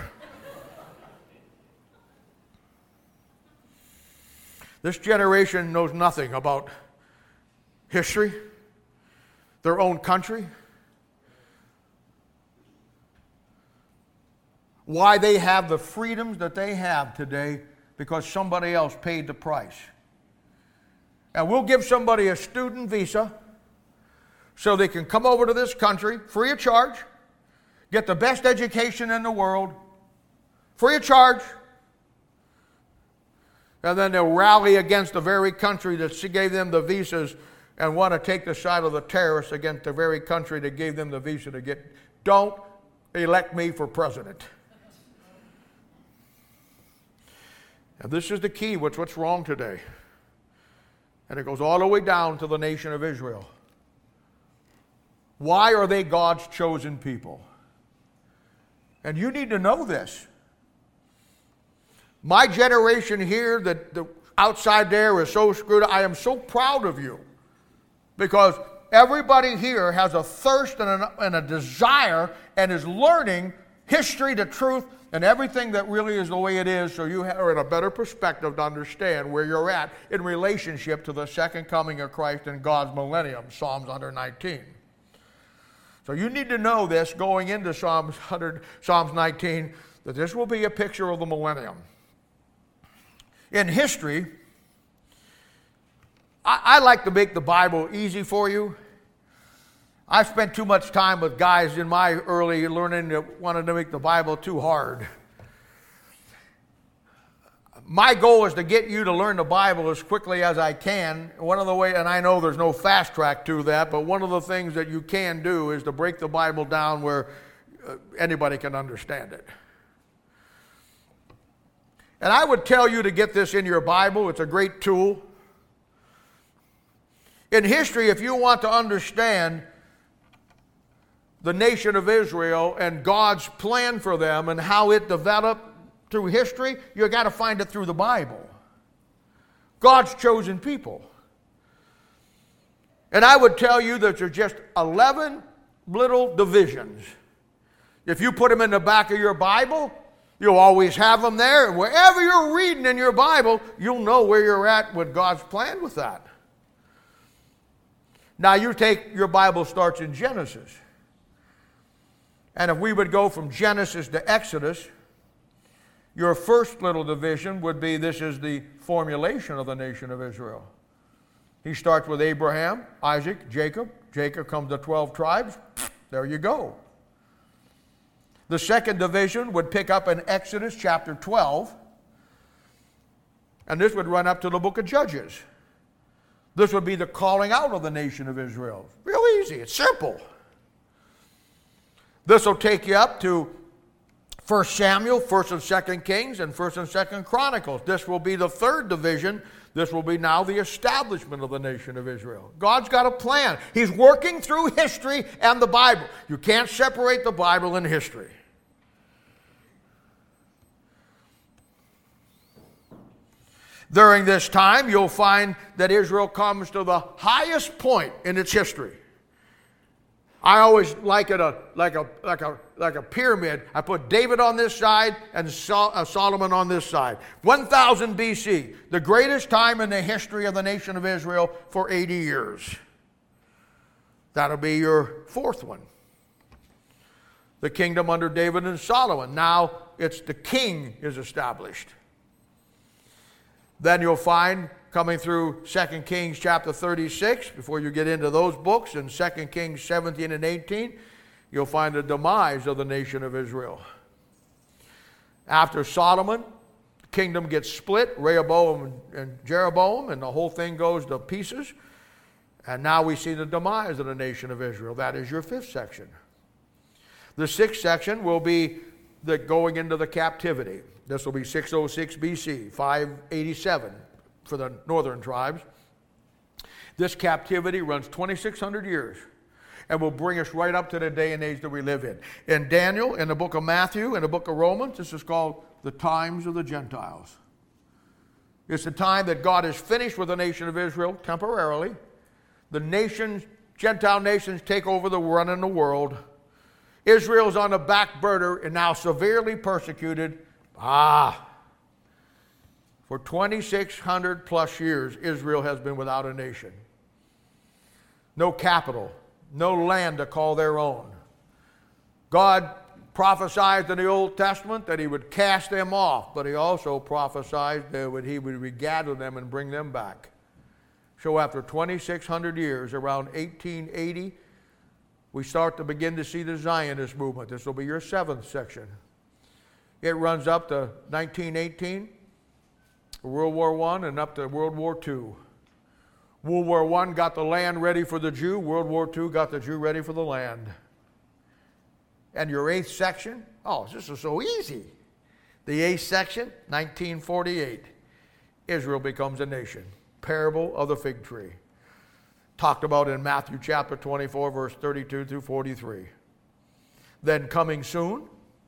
Speaker 2: This generation knows nothing about history, their own country, why they have the freedoms that they have today because somebody else paid the price. And we'll give somebody a student visa so they can come over to this country free of charge, get the best education in the world, free of charge, and then they'll rally against the very country that gave them the visas and want to take the side of the terrorists against the very country that gave them the visa to get. Don't elect me for president. And this is the key, what's wrong today. And it goes all the way down to the nation of Israel. Why are they God's chosen people? And you need to know this. My generation here, the outside there is so screwed up. I am so proud of you. Because everybody here has a thirst and a desire and is learning history, the truth, and everything that really is the way it is, so you are in a better perspective to understand where you're at in relationship to the second coming of Christ and God's millennium, Psalms 119. So you need to know this going into Psalms 19, that this will be a picture of the millennium. In history, I like to make the Bible easy for you. I've spent too much time with guys in my early learning that wanted to make the Bible too hard. My goal is to get you to learn the Bible as quickly as I can. One of the ways, and I know there's no fast track to that, but one of the things that you can do is to break the Bible down where anybody can understand it. And I would tell you to get this in your Bible. It's a great tool. In history, if you want to understand the nation of Israel and God's plan for them and how it developed through history, you've got to find it through the Bible. God's chosen people. And I would tell you that there's just 11 little divisions. If you put them in the back of your Bible, you'll always have them there. And wherever you're reading in your Bible, you'll know where you're at with God's plan with that. Now you take, your Bible starts in Genesis. And if we would go from Genesis to Exodus, your first little division would be, this is the formulation of the nation of Israel. He starts with Abraham, Isaac, Jacob. Jacob comes to 12 tribes. There you go. The second division would pick up in Exodus chapter 12. And this would run up to the book of Judges. This would be the calling out of the nation of Israel. Real easy. It's simple. This will take you up to 1 Samuel, 1 and 2 Kings, and 1 and 2 Chronicles. This will be the third division. This will be now the establishment of the nation of Israel. God's got a plan. He's working through history and the Bible. You can't separate the Bible and history. During this time, you'll find that Israel comes to the highest point in its history. I always like it like a pyramid. I put David on this side and Solomon on this side. 1000 BC, the greatest time in the history of the nation of Israel for 80 years. That'll be your fourth one. the kingdom under David and Solomon. Now it's the king is established. Then you'll find coming through 2 Kings chapter 36, before you get into those books, and 2 Kings 17 and 18, you'll find the demise of the nation of Israel. After Solomon, the kingdom gets split, Rehoboam and Jeroboam, and the whole thing goes to pieces. And now we see the demise of the nation of Israel. That is your fifth section. The sixth section will be the going into the captivity. This will be 606 BC, 587 for the northern tribes. This captivity runs 2,600 years and will bring us right up to the day and age that we live in. In Daniel, in the book of Matthew, in the book of Romans, this is called the times of the Gentiles. It's the time that God is finished with the nation of Israel temporarily. The nations, Gentile nations, take over the run in the world. Israel's on the back burner and now severely persecuted. For 2,600 plus years, Israel has been without a nation. No capital, no land to call their own. God prophesied in the Old Testament that he would cast them off, but he also prophesied that he would regather them and bring them back. So after 2,600 years, around 1880, we start to begin to see the Zionist movement. This will be your seventh section. It runs up to 1918, World War I, and up to World War II. World War I got the land ready for the Jew. World War II got the Jew ready for the land. And your eighth section, this is so easy. The eighth section, 1948, Israel becomes a nation. Parable of the fig tree. Talked about in Matthew chapter 24, verse 32 through 43. Then coming soon,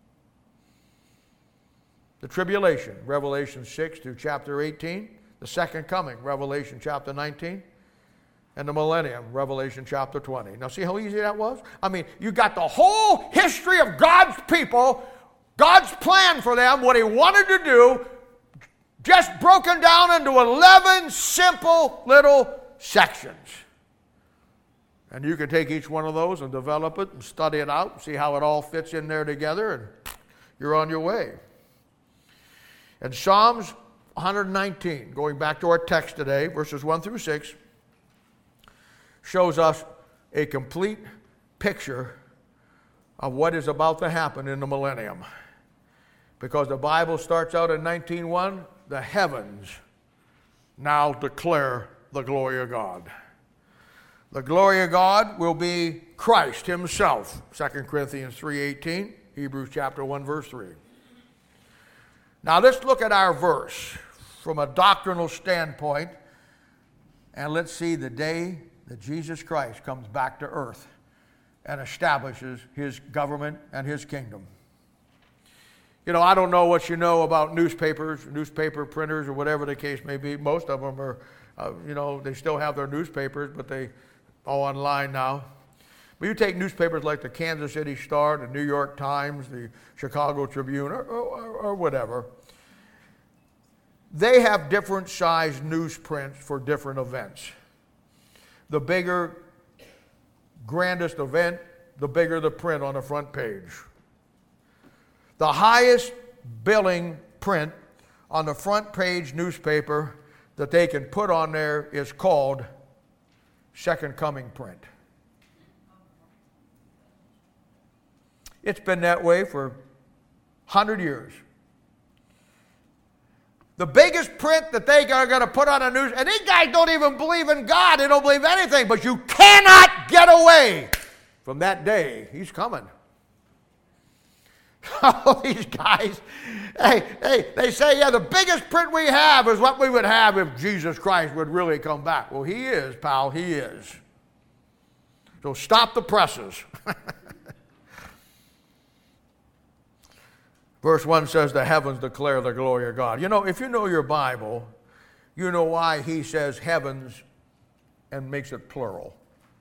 Speaker 2: the tribulation, Revelation 6 through chapter 18. The second coming, Revelation chapter 19. And the millennium, Revelation chapter 20. Now see how easy that was? I mean, you got the whole history of God's people, God's plan for them, what he wanted to do, just broken down into 11 simple little sections. And you can take each one of those and develop it and study it out, see how it all fits in there together, and you're on your way. And Psalms 119, going back to our text today, verses 1 through 6, shows us a complete picture of what is about to happen in the millennium. Because the Bible starts out in 19:1, the heavens now declare the glory of God. The glory of God will be Christ himself, 2 Corinthians 3:18, Hebrews chapter 1, verse 3. Now let's look at our verse from a doctrinal standpoint, and let's see the day that Jesus Christ comes back to earth and establishes his government and his kingdom. You know, I don't know what you know about newspapers, newspaper printers, or whatever the case may be. Most of them are, they still have their newspapers, but they all online now. But you take newspapers like the Kansas City Star, the New York Times, the Chicago Tribune, or whatever. They have different size newsprints for different events. The bigger, grandest event, the bigger the print on the front page. The highest billing print on the front page newspaper that they can put on there is called Second Coming print. It's been that way for 100 years. The biggest print that they are going to put on a news, and these guys don't even believe in God, they don't believe anything, but you cannot get away from that day. He's coming. Oh, these guys, they say, the biggest print we have is what we would have if Jesus Christ would really come back. Well, he is, pal, he is. So stop the presses. Verse 1 says, the heavens declare the glory of God. You know, if you know your Bible, you know why he says heavens and makes it plural.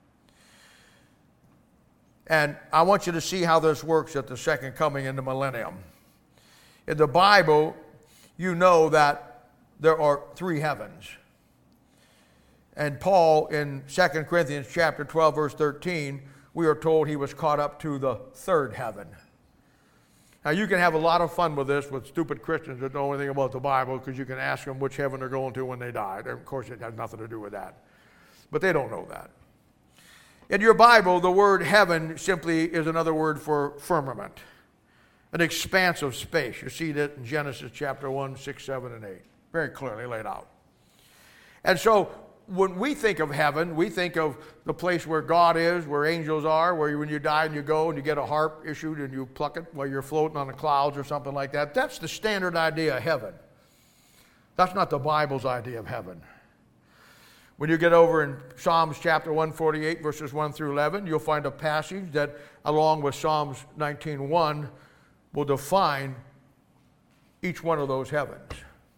Speaker 2: And I want you to see how this works at the second coming in the millennium. In the Bible, you know that there are three heavens. And Paul in 2 Corinthians chapter 12, verse 13, we are told he was caught up to the third heaven. Now, you can have a lot of fun with this with stupid Christians that know anything about the Bible, because you can ask them which heaven they're going to when they die. Of course, it has nothing to do with that. But they don't know that. In your Bible, the word heaven simply is another word for firmament, an expanse of space. You see that in Genesis chapter 1, 6, 7, and 8. Very clearly laid out. And so, when we think of heaven, we think of the place where God is, where angels are, where when you die and you go and you get a harp issued and you pluck it while you're floating on the clouds or something like that. That's the standard idea of heaven. That's not the Bible's idea of heaven. When you get over in Psalms chapter 148, verses 1 through 11, you'll find a passage that, along with Psalms 19:1, will define each one of those heavens.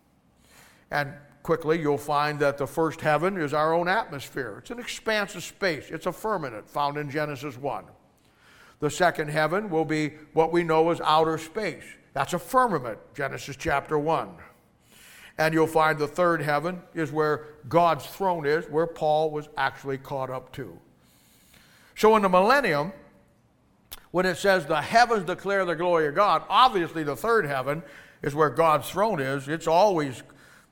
Speaker 2: And quickly, you'll find that the first heaven is our own atmosphere. It's an expanse of space. It's a firmament found in Genesis 1. The second heaven will be what we know as outer space. That's a firmament, Genesis chapter 1. And you'll find the third heaven is where God's throne is, where Paul was actually caught up to. So in the millennium, when it says the heavens declare the glory of God, obviously the third heaven is where God's throne is. It's always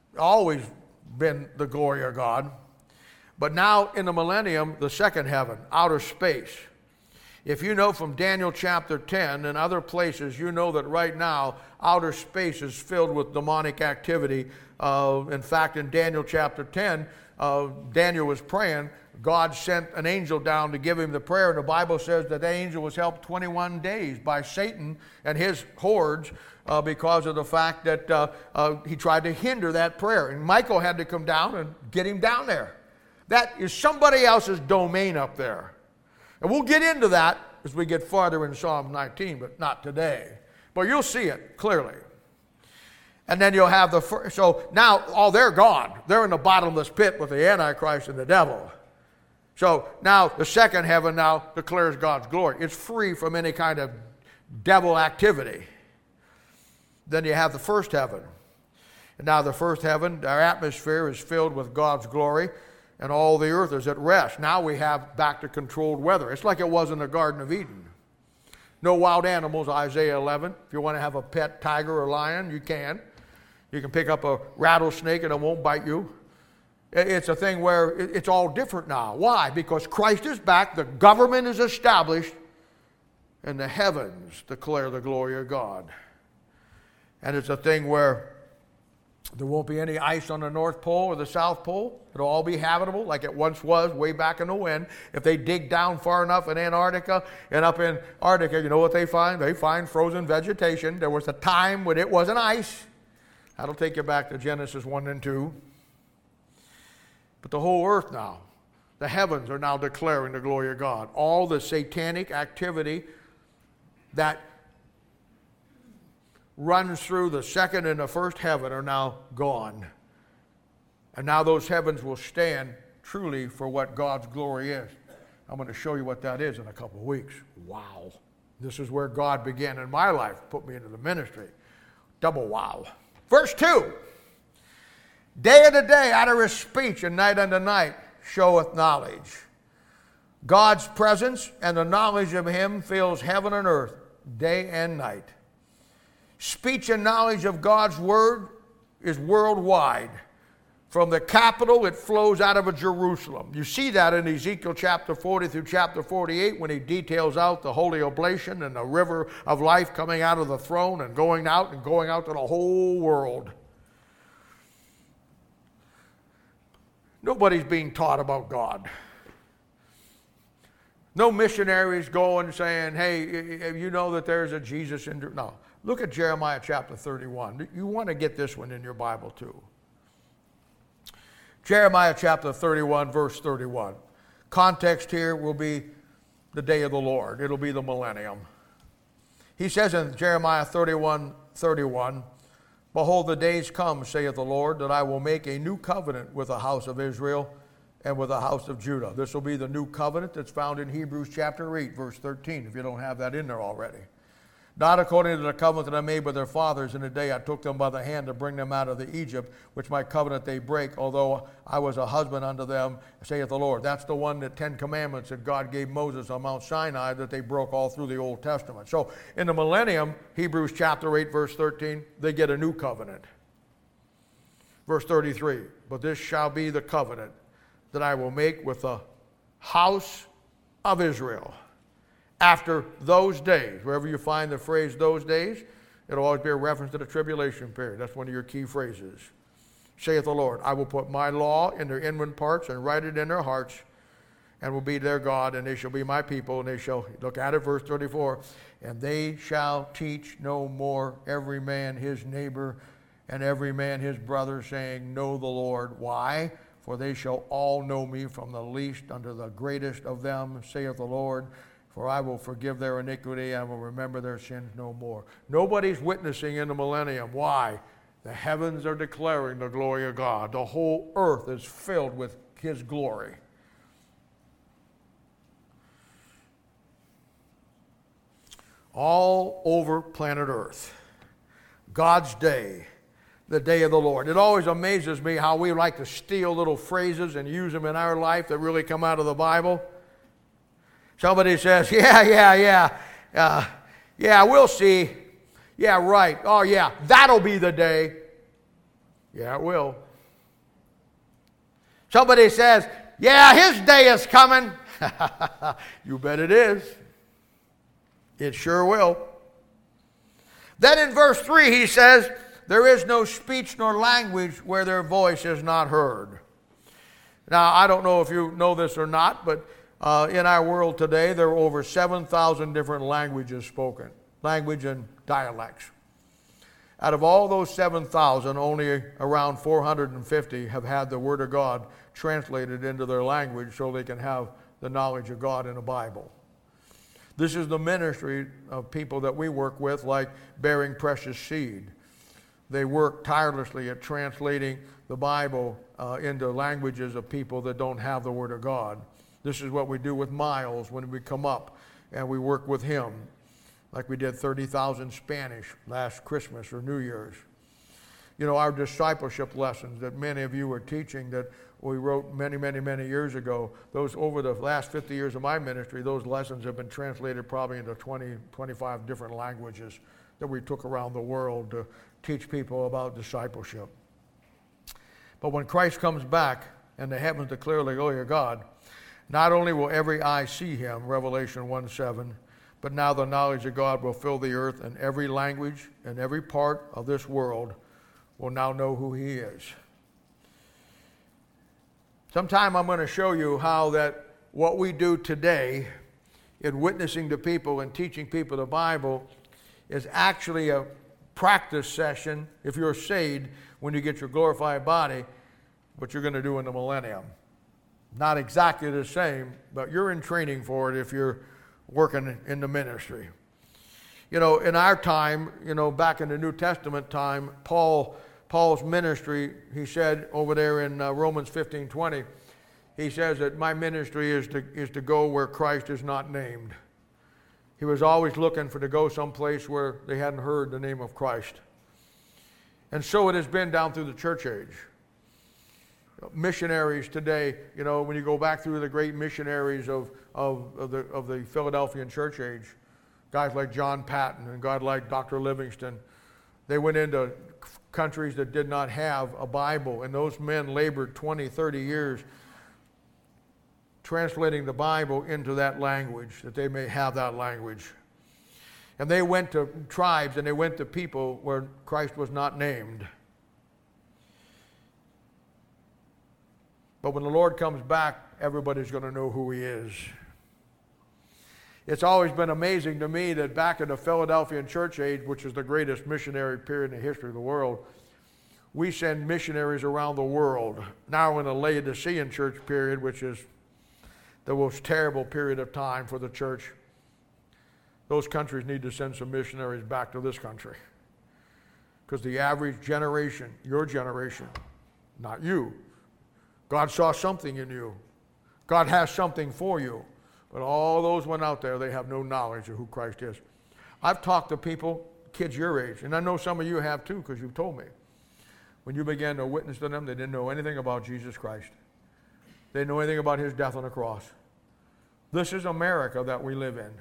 Speaker 2: been the glory of God. But now in the millennium, the second heaven, outer space. If you know from Daniel chapter 10 and other places, you know that right now outer space is filled with demonic activity. In fact, in Daniel chapter 10, Daniel was praying. God sent an angel down to give him the prayer, and the Bible says that the angel was helped 21 days by Satan and his hordes because of the fact that he tried to hinder that prayer. And Michael had to come down and get him down there. That is somebody else's domain up there. And we'll get into that as we get farther in Psalm 19, but not today. But you'll see it clearly. And then you'll have so now, they're gone. They're in the bottomless pit with the Antichrist and the devil. So now the second heaven now declares God's glory. It's free from any kind of devil activity. Then you have the first heaven. And now the first heaven, our atmosphere is filled with God's glory, and all the earth is at rest. Now we have back to controlled weather. It's like it was in the Garden of Eden. No wild animals, Isaiah 11. If you want to have a pet tiger or lion, you can. You can pick up a rattlesnake and it won't bite you. It's a thing where it's all different now. Why? Because Christ is back, the government is established, and the heavens declare the glory of God. And it's a thing where there won't be any ice on the North Pole or the South Pole. It'll all be habitable like it once was way back in the wind. If they dig down far enough in Antarctica and up in Arctica, you know what they find? They find frozen vegetation. There was a time when it wasn't ice. That'll take you back to Genesis 1 and 2. But the whole earth now, the heavens are now declaring the glory of God. All the satanic activity that runs through the second and the first heaven are now gone. And now those heavens will stand truly for what God's glory is. I'm going to show you what that is in a couple of weeks. Wow. This is where God began in my life, put me into the ministry. Double wow. Verse 2. Day unto day utter his speech, and night unto night showeth knowledge. God's presence and the knowledge of him fills heaven and earth, day and night. Speech and knowledge of God's word is worldwide. From the capital, it flows out of Jerusalem. You see that in Ezekiel chapter 40 through chapter 48 when he details out the holy oblation and the river of life coming out of the throne and going out to the whole world. Nobody's being taught about God. No missionaries going saying, hey, you know that there's a Jesus in... No. Look at Jeremiah chapter 31. You want to get this one in your Bible too. Jeremiah chapter 31, verse 31. Context here will be the day of the Lord. It'll be the millennium. He says in Jeremiah 31:31, behold, the days come, saith the Lord, that I will make a new covenant with the house of Israel and with the house of Judah. This will be the new covenant that's found in Hebrews chapter 8, verse 13, if you don't have that in there already. not according to the covenant that I made with their fathers in the day I took them by the hand to bring them out of the Egypt, which my covenant they break, although I was a husband unto them, saith the Lord. That's the one, the 10 commandments that God gave Moses on Mount Sinai that they broke all through the Old Testament. So in the millennium, Hebrews chapter 8, verse 13, they get a new covenant. Verse 33, but this shall be the covenant that I will make with the house of Israel. After those days, wherever you find the phrase those days, it'll always be a reference to the tribulation period. That's one of your key phrases. Saith the Lord, I will put my law in their inward parts and write it in their hearts, and will be their God, and they shall be my people, and they shall, look at it, verse 34, and they shall teach no more every man his neighbor and every man his brother, saying, know the Lord. Why? For they shall all know me, from the least unto the greatest of them, saith the Lord. For I will forgive their iniquity, and will remember their sins no more. Nobody's witnessing in the millennium. Why? The heavens are declaring the glory of God. The whole earth is filled with his glory. All over planet Earth. God's day, the day of the Lord. It always amazes me how we like to steal little phrases and use them in our life that really come out of the Bible. Somebody says, yeah, we'll see. Yeah, right. Oh, yeah, that'll be the day. Yeah, it will. Somebody says, yeah, his day is coming. You bet it is. It sure will. Then in verse 3 he says, there is no speech nor language where their voice is not heard. Now, I don't know if you know this or not, but in our world today, there are over 7,000 different languages spoken, language and dialects. Out of all those 7,000, only around 450 have had the Word of God translated into their language so they can have the knowledge of God in the Bible. This is the ministry of people that we work with, like Bearing Precious Seed. They work tirelessly at translating the Bible into languages of people that don't have the Word of God. This is what we do with Miles when we come up and we work with him, like we did 30,000 Spanish last Christmas or New Year's. You know, our discipleship lessons that many of you were teaching that we wrote many years ago, those over the last 50 years of my ministry, those lessons have been translated probably into 20, 25 different languages that we took around the world to teach people about discipleship. But when Christ comes back and the heavens declare the glory of God, not only will every eye see him, Revelation 1:7, but now the knowledge of God will fill the earth, and every language and every part of this world will now know who he is. Sometime I'm going to show you how that what we do today in witnessing to people and teaching people the Bible is actually a practice session, if you're saved, when you get your glorified body, what you're going to do in the millennium. Not exactly the same, but you're in training for it if you're working in the ministry. You know, in our time, you know, back in the New Testament time, Paul's ministry, he said over there in Romans 15:20, he says that my ministry is to go where Christ is not named. He was always looking to go someplace where they hadn't heard the name of Christ. And so it has been down through the church age. Missionaries today, you know, when you go back through the great missionaries of the Philadelphian church age, guys like John Patton and guys like Dr. Livingston, they went into countries that did not have a Bible, and those men labored 20, 30 years translating the Bible into that language, that they may have that language. And they went to tribes and they went to people where Christ was not named. But when the Lord comes back, everybody's going to know who he is. It's always been amazing to me that back in the Philadelphian church age, which is the greatest missionary period in the history of the world, we send missionaries around the world. Now in the Laodicean church period, which is the most terrible period of time for the church, those countries need to send some missionaries back to this country. Because the average generation, your generation, not you, God saw something in you. God has something for you. But all those went out there, they have no knowledge of who Christ is. I've talked to people, kids your age, and I know some of you have too because you've told me. When you began to witness to them, they didn't know anything about Jesus Christ. They didn't know anything about his death on the cross. This is America that we live in.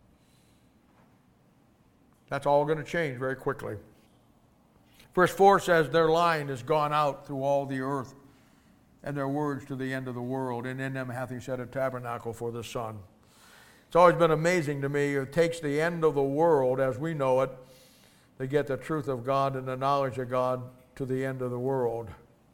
Speaker 2: That's all going to change very quickly. Verse 4 says, their line is gone out through all the earth, and their words to the end of the world, and in them hath he set a tabernacle for the sun. It's always been amazing to me. It takes the end of the world as we know it to get the truth of God and the knowledge of God to the end of the world,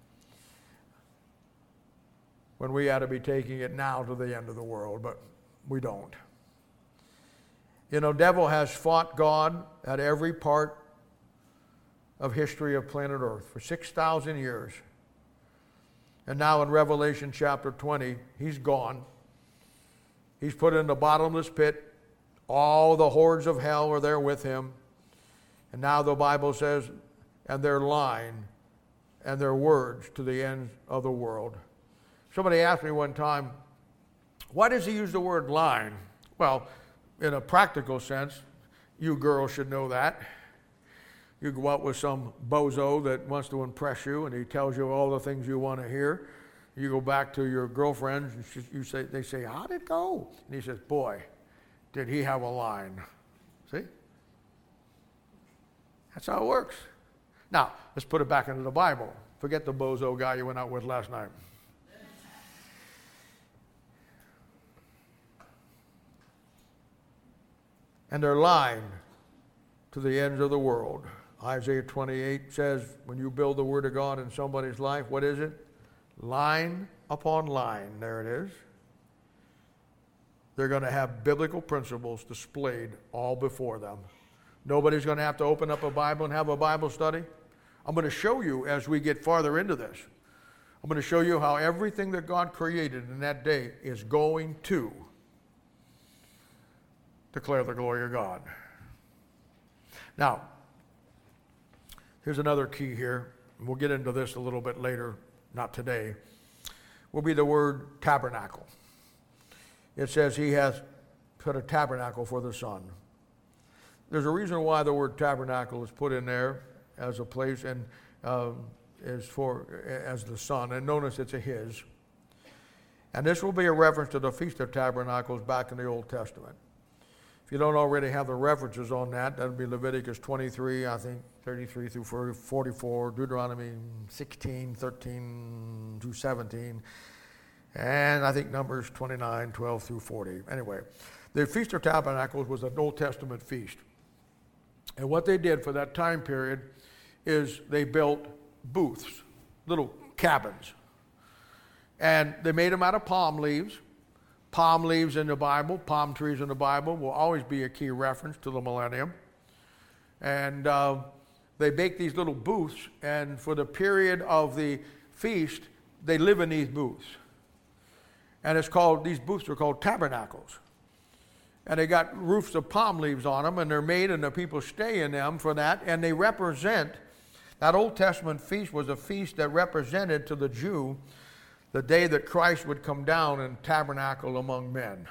Speaker 2: when we ought to be taking it now to the end of the world, but we don't. You know, devil has fought God at every part of history of planet Earth for 6,000 years. And now in Revelation chapter 20, he's gone. He's put in the bottomless pit. All the hordes of hell are there with him. And now the Bible says, and their line and their words to the end of the world. Somebody asked me one time, why does he use the word line? Well, in a practical sense, you girls should know that. You go out with some bozo that wants to impress you, and he tells you all the things you want to hear. You go back to your girlfriend, and they say, how'd it go? And he says, boy, did he have a line. See? That's how it works. Now, let's put it back into the Bible. Forget the bozo guy you went out with last night. And their line to the ends of the world. Isaiah 28 says, when you build the Word of God in somebody's life, what is it? Line upon line. There it is. They're going to have biblical principles displayed all before them. Nobody's going to have to open up a Bible and have a Bible study. I'm going to show you as we get farther into this. I'm going to show you how everything that God created in that day is going to declare the glory of God. Now, here's another key here. We'll get into this a little bit later, not today. Will be the word tabernacle. It says he has put a tabernacle for the sun. There's a reason why the word tabernacle is put in there as a place and as the sun. And notice it's a his. And this will be a reference to the Feast of Tabernacles back in the Old Testament. If you don't already have the references on that, that would be Leviticus 23, I think, 33 through 44, Deuteronomy 16, 13 through 17, and I think Numbers 29, 12 through 40. Anyway, the Feast of Tabernacles was an Old Testament feast. And what they did for that time period is they built booths, little cabins. And they made them out of palm leaves. Palm leaves in the Bible, palm trees in the Bible will always be a key reference to the millennium. And they make these little booths, and for the period of the feast, they live in these booths. And these booths are called tabernacles. And they got roofs of palm leaves on them, and they're made, and the people stay in them for that, and they represent, that Old Testament feast was a feast that represented to the Jew the day that Christ would come down and tabernacle among men.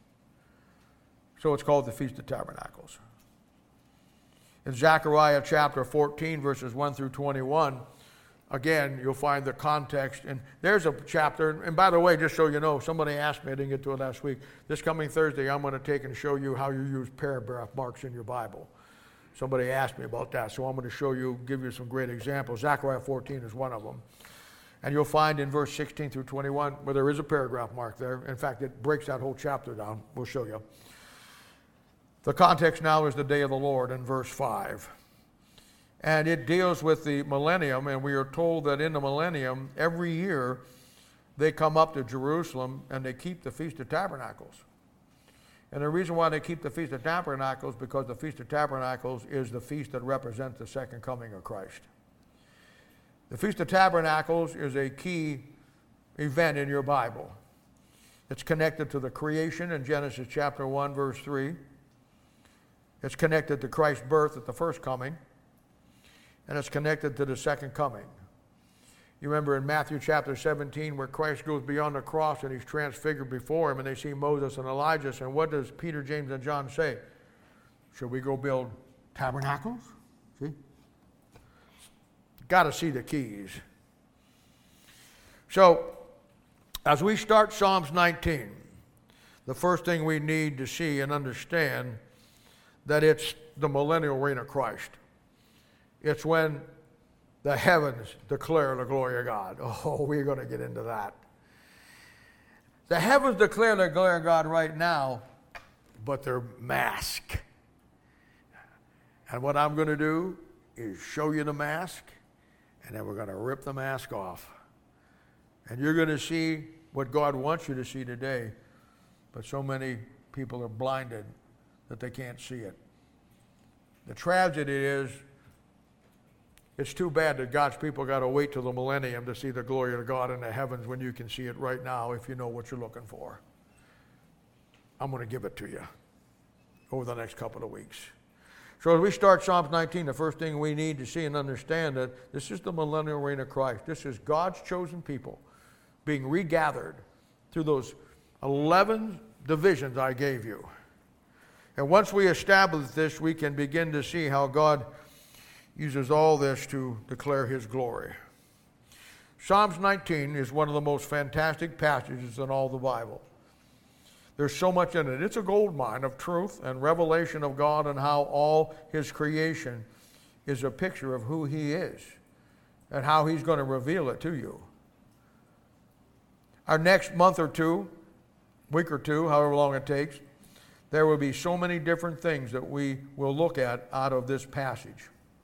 Speaker 2: So it's called the Feast of Tabernacles. In Zechariah chapter 14, verses 1 through 21, again, you'll find the context. And there's a chapter, and by the way, just so you know, somebody asked me, I didn't get to it last week, this coming Thursday I'm going to take and show you how you use paragraph marks in your Bible. Somebody asked me about that, so I'm going to give you some great examples. Zechariah 14 is one of them. And you'll find in verse 16 through 21 where there is a paragraph mark there. In fact, it breaks that whole chapter down. We'll show you. The context now is the day of the Lord in verse 5. And it deals with the millennium, and we are told that in the millennium, every year, they come up to Jerusalem and they keep the Feast of Tabernacles. And the reason why they keep the Feast of Tabernacles is because the Feast of Tabernacles is the feast that represents the second coming of Christ. The Feast of Tabernacles is a key event in your Bible. It's connected to the creation in Genesis chapter 1, verse 3. It's connected to Christ's birth at the first coming. And it's connected to the second coming. You remember in Matthew chapter 17 where Christ goes beyond the cross and he's transfigured before him and they see Moses and Elijah. And what does Peter, James, and John say? Should we go build tabernacles? See? Got to see the keys. So, as we start Psalms 19, the first thing we need to see and understand that it's the millennial reign of Christ. It's when the heavens declare the glory of God. Oh, we're going to get into that. The heavens declare the glory of God right now, but they're masked. And what I'm going to do is show you the mask, and then we're going to rip the mask off. And you're going to see what God wants you to see today, but so many people are blinded that they can't see it. The tragedy is, it's too bad that God's people got to wait till the millennium to see the glory of God in the heavens when you can see it right now if you know what you're looking for. I'm going to give it to you over the next couple of weeks. So as we start Psalms 19, the first thing we need to see and understand that this is the millennial reign of Christ. This is God's chosen people being regathered through those 11 divisions I gave you. And once we establish this, we can begin to see how God uses all this to declare his glory. Psalms 19 is one of the most fantastic passages in all the Bible. There's so much in it. It's a gold mine of truth and revelation of God and how all his creation is a picture of who he is and how he's going to reveal it to you. Our next month or two, week or two, however long it takes, there will be so many different things that we will look at out of this passage.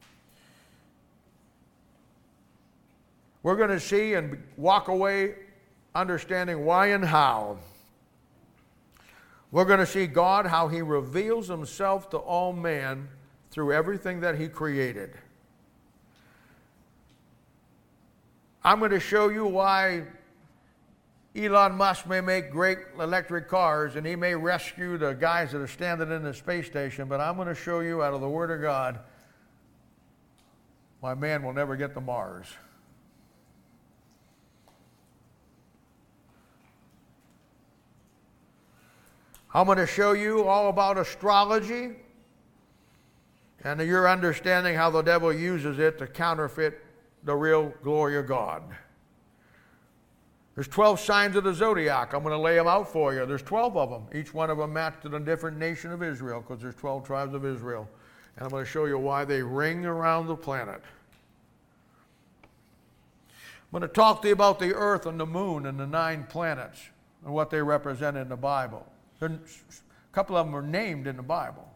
Speaker 2: We're going to see and walk away understanding why and how. We're going to see God, how he reveals himself to all man through everything that he created. I'm going to show you why Elon Musk may make great electric cars and he may rescue the guys that are standing in the space station, but I'm going to show you out of the Word of God why man will never get to Mars. I'm going to show you all about astrology and your understanding how the devil uses it to counterfeit the real glory of God. There's 12 signs of the zodiac. I'm going to lay them out for you. There's 12 of them. Each one of them matched to a different nation of Israel because there's 12 tribes of Israel. And I'm going to show you why they ring around the planet. I'm going to talk to you about the earth and the moon and the 9 planets and what they represent in the Bible. A couple of them are named in the Bible.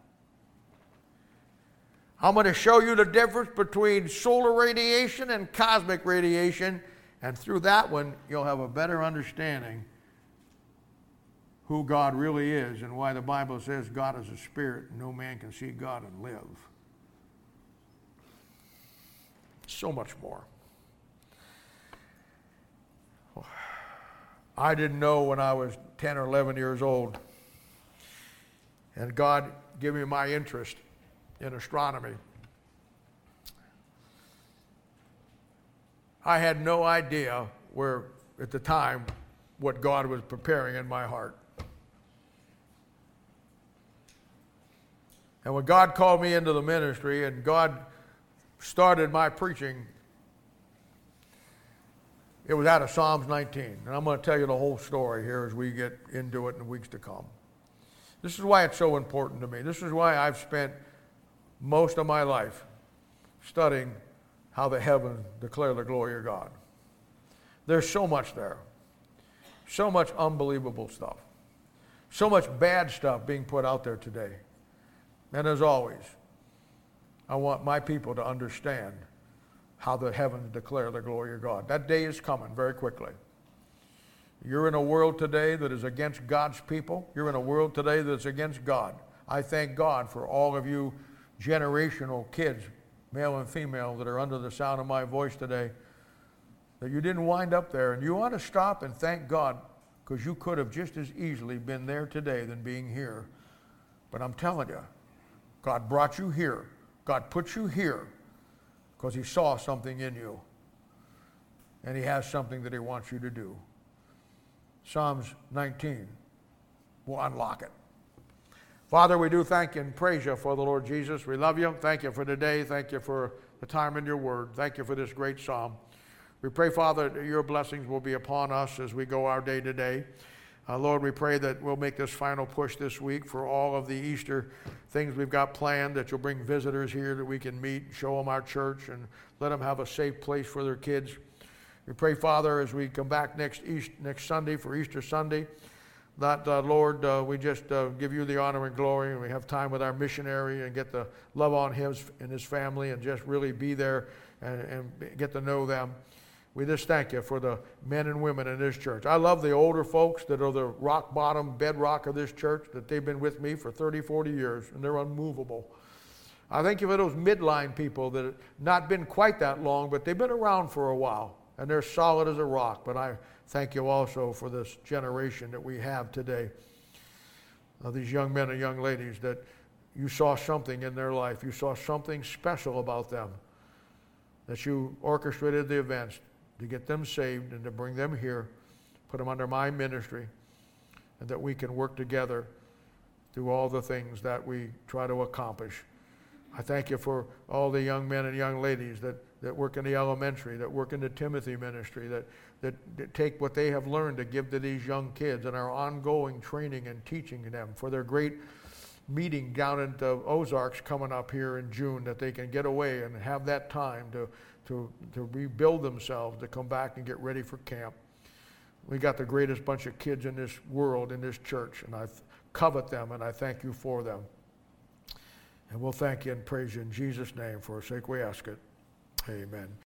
Speaker 2: I'm going to show you the difference between solar radiation and cosmic radiation, and through that one, you'll have a better understanding who God really is and why the Bible says God is a spirit and no man can see God and live. So much more. I didn't know when I was 10 or 11 years old, and God gave me my interest in astronomy. I had no idea at the time, what God was preparing in my heart. And when God called me into the ministry and God started my preaching, it was out of Psalms 19. And I'm going to tell you the whole story here as we get into it in the weeks to come. This is why it's so important to me. This is why I've spent most of my life studying how the heavens declare the glory of God. There's so much there. So much unbelievable stuff. So much bad stuff being put out there today. And as always, I want my people to understand how the heavens declare the glory of God. That day is coming very quickly. You're in a world today that is against God's people. You're in a world today that's against God. I thank God for all of you generational kids, male and female, that are under the sound of my voice today, that you didn't wind up there. And you ought to stop and thank God, because you could have just as easily been there today than being here. But I'm telling you, God brought you here. God put you here because he saw something in you. And he has something that he wants you to do. Psalms 19 will unlock it. Father, we do thank you and praise you for the Lord Jesus. We love you. Thank you for today. Thank you for the time in your word. Thank you for this great psalm. We pray, Father, that your blessings will be upon us as we go our day to day. Lord, we pray that we'll make this final push this week for all of the Easter things we've got planned, that you'll bring visitors here that we can meet, show them our church, and let them have a safe place for their kids. We pray, Father, as we come back next Sunday for Easter Sunday, that, Lord, we just give you the honor and glory, and we have time with our missionary and get to love on him and his family and just really be there and get to know them. We just thank you for the men and women in this church. I love the older folks that are the rock bottom bedrock of this church, that they've been with me for 30, 40 years, and they're unmovable. I think of those midline people that have not been quite that long, but they've been around for a while, and they're solid as a rock. But I thank you also for this generation that we have today. These young men and young ladies that you saw something in their life. You saw something special about them, that you orchestrated the events to get them saved and to bring them here, put them under my ministry, and that we can work together through all the things that we try to accomplish. I thank you for all the young men and young ladies that work in the elementary, that work in the Timothy ministry, that take what they have learned to give to these young kids, and our ongoing training and teaching them for their great meeting down in the Ozarks coming up here in June, that they can get away and have that time to rebuild themselves, to come back and get ready for camp. We got the greatest bunch of kids in this world, in this church, and I covet them, and I thank you for them. And we'll thank you and praise you in Jesus' name. For our sake we ask it. Amen.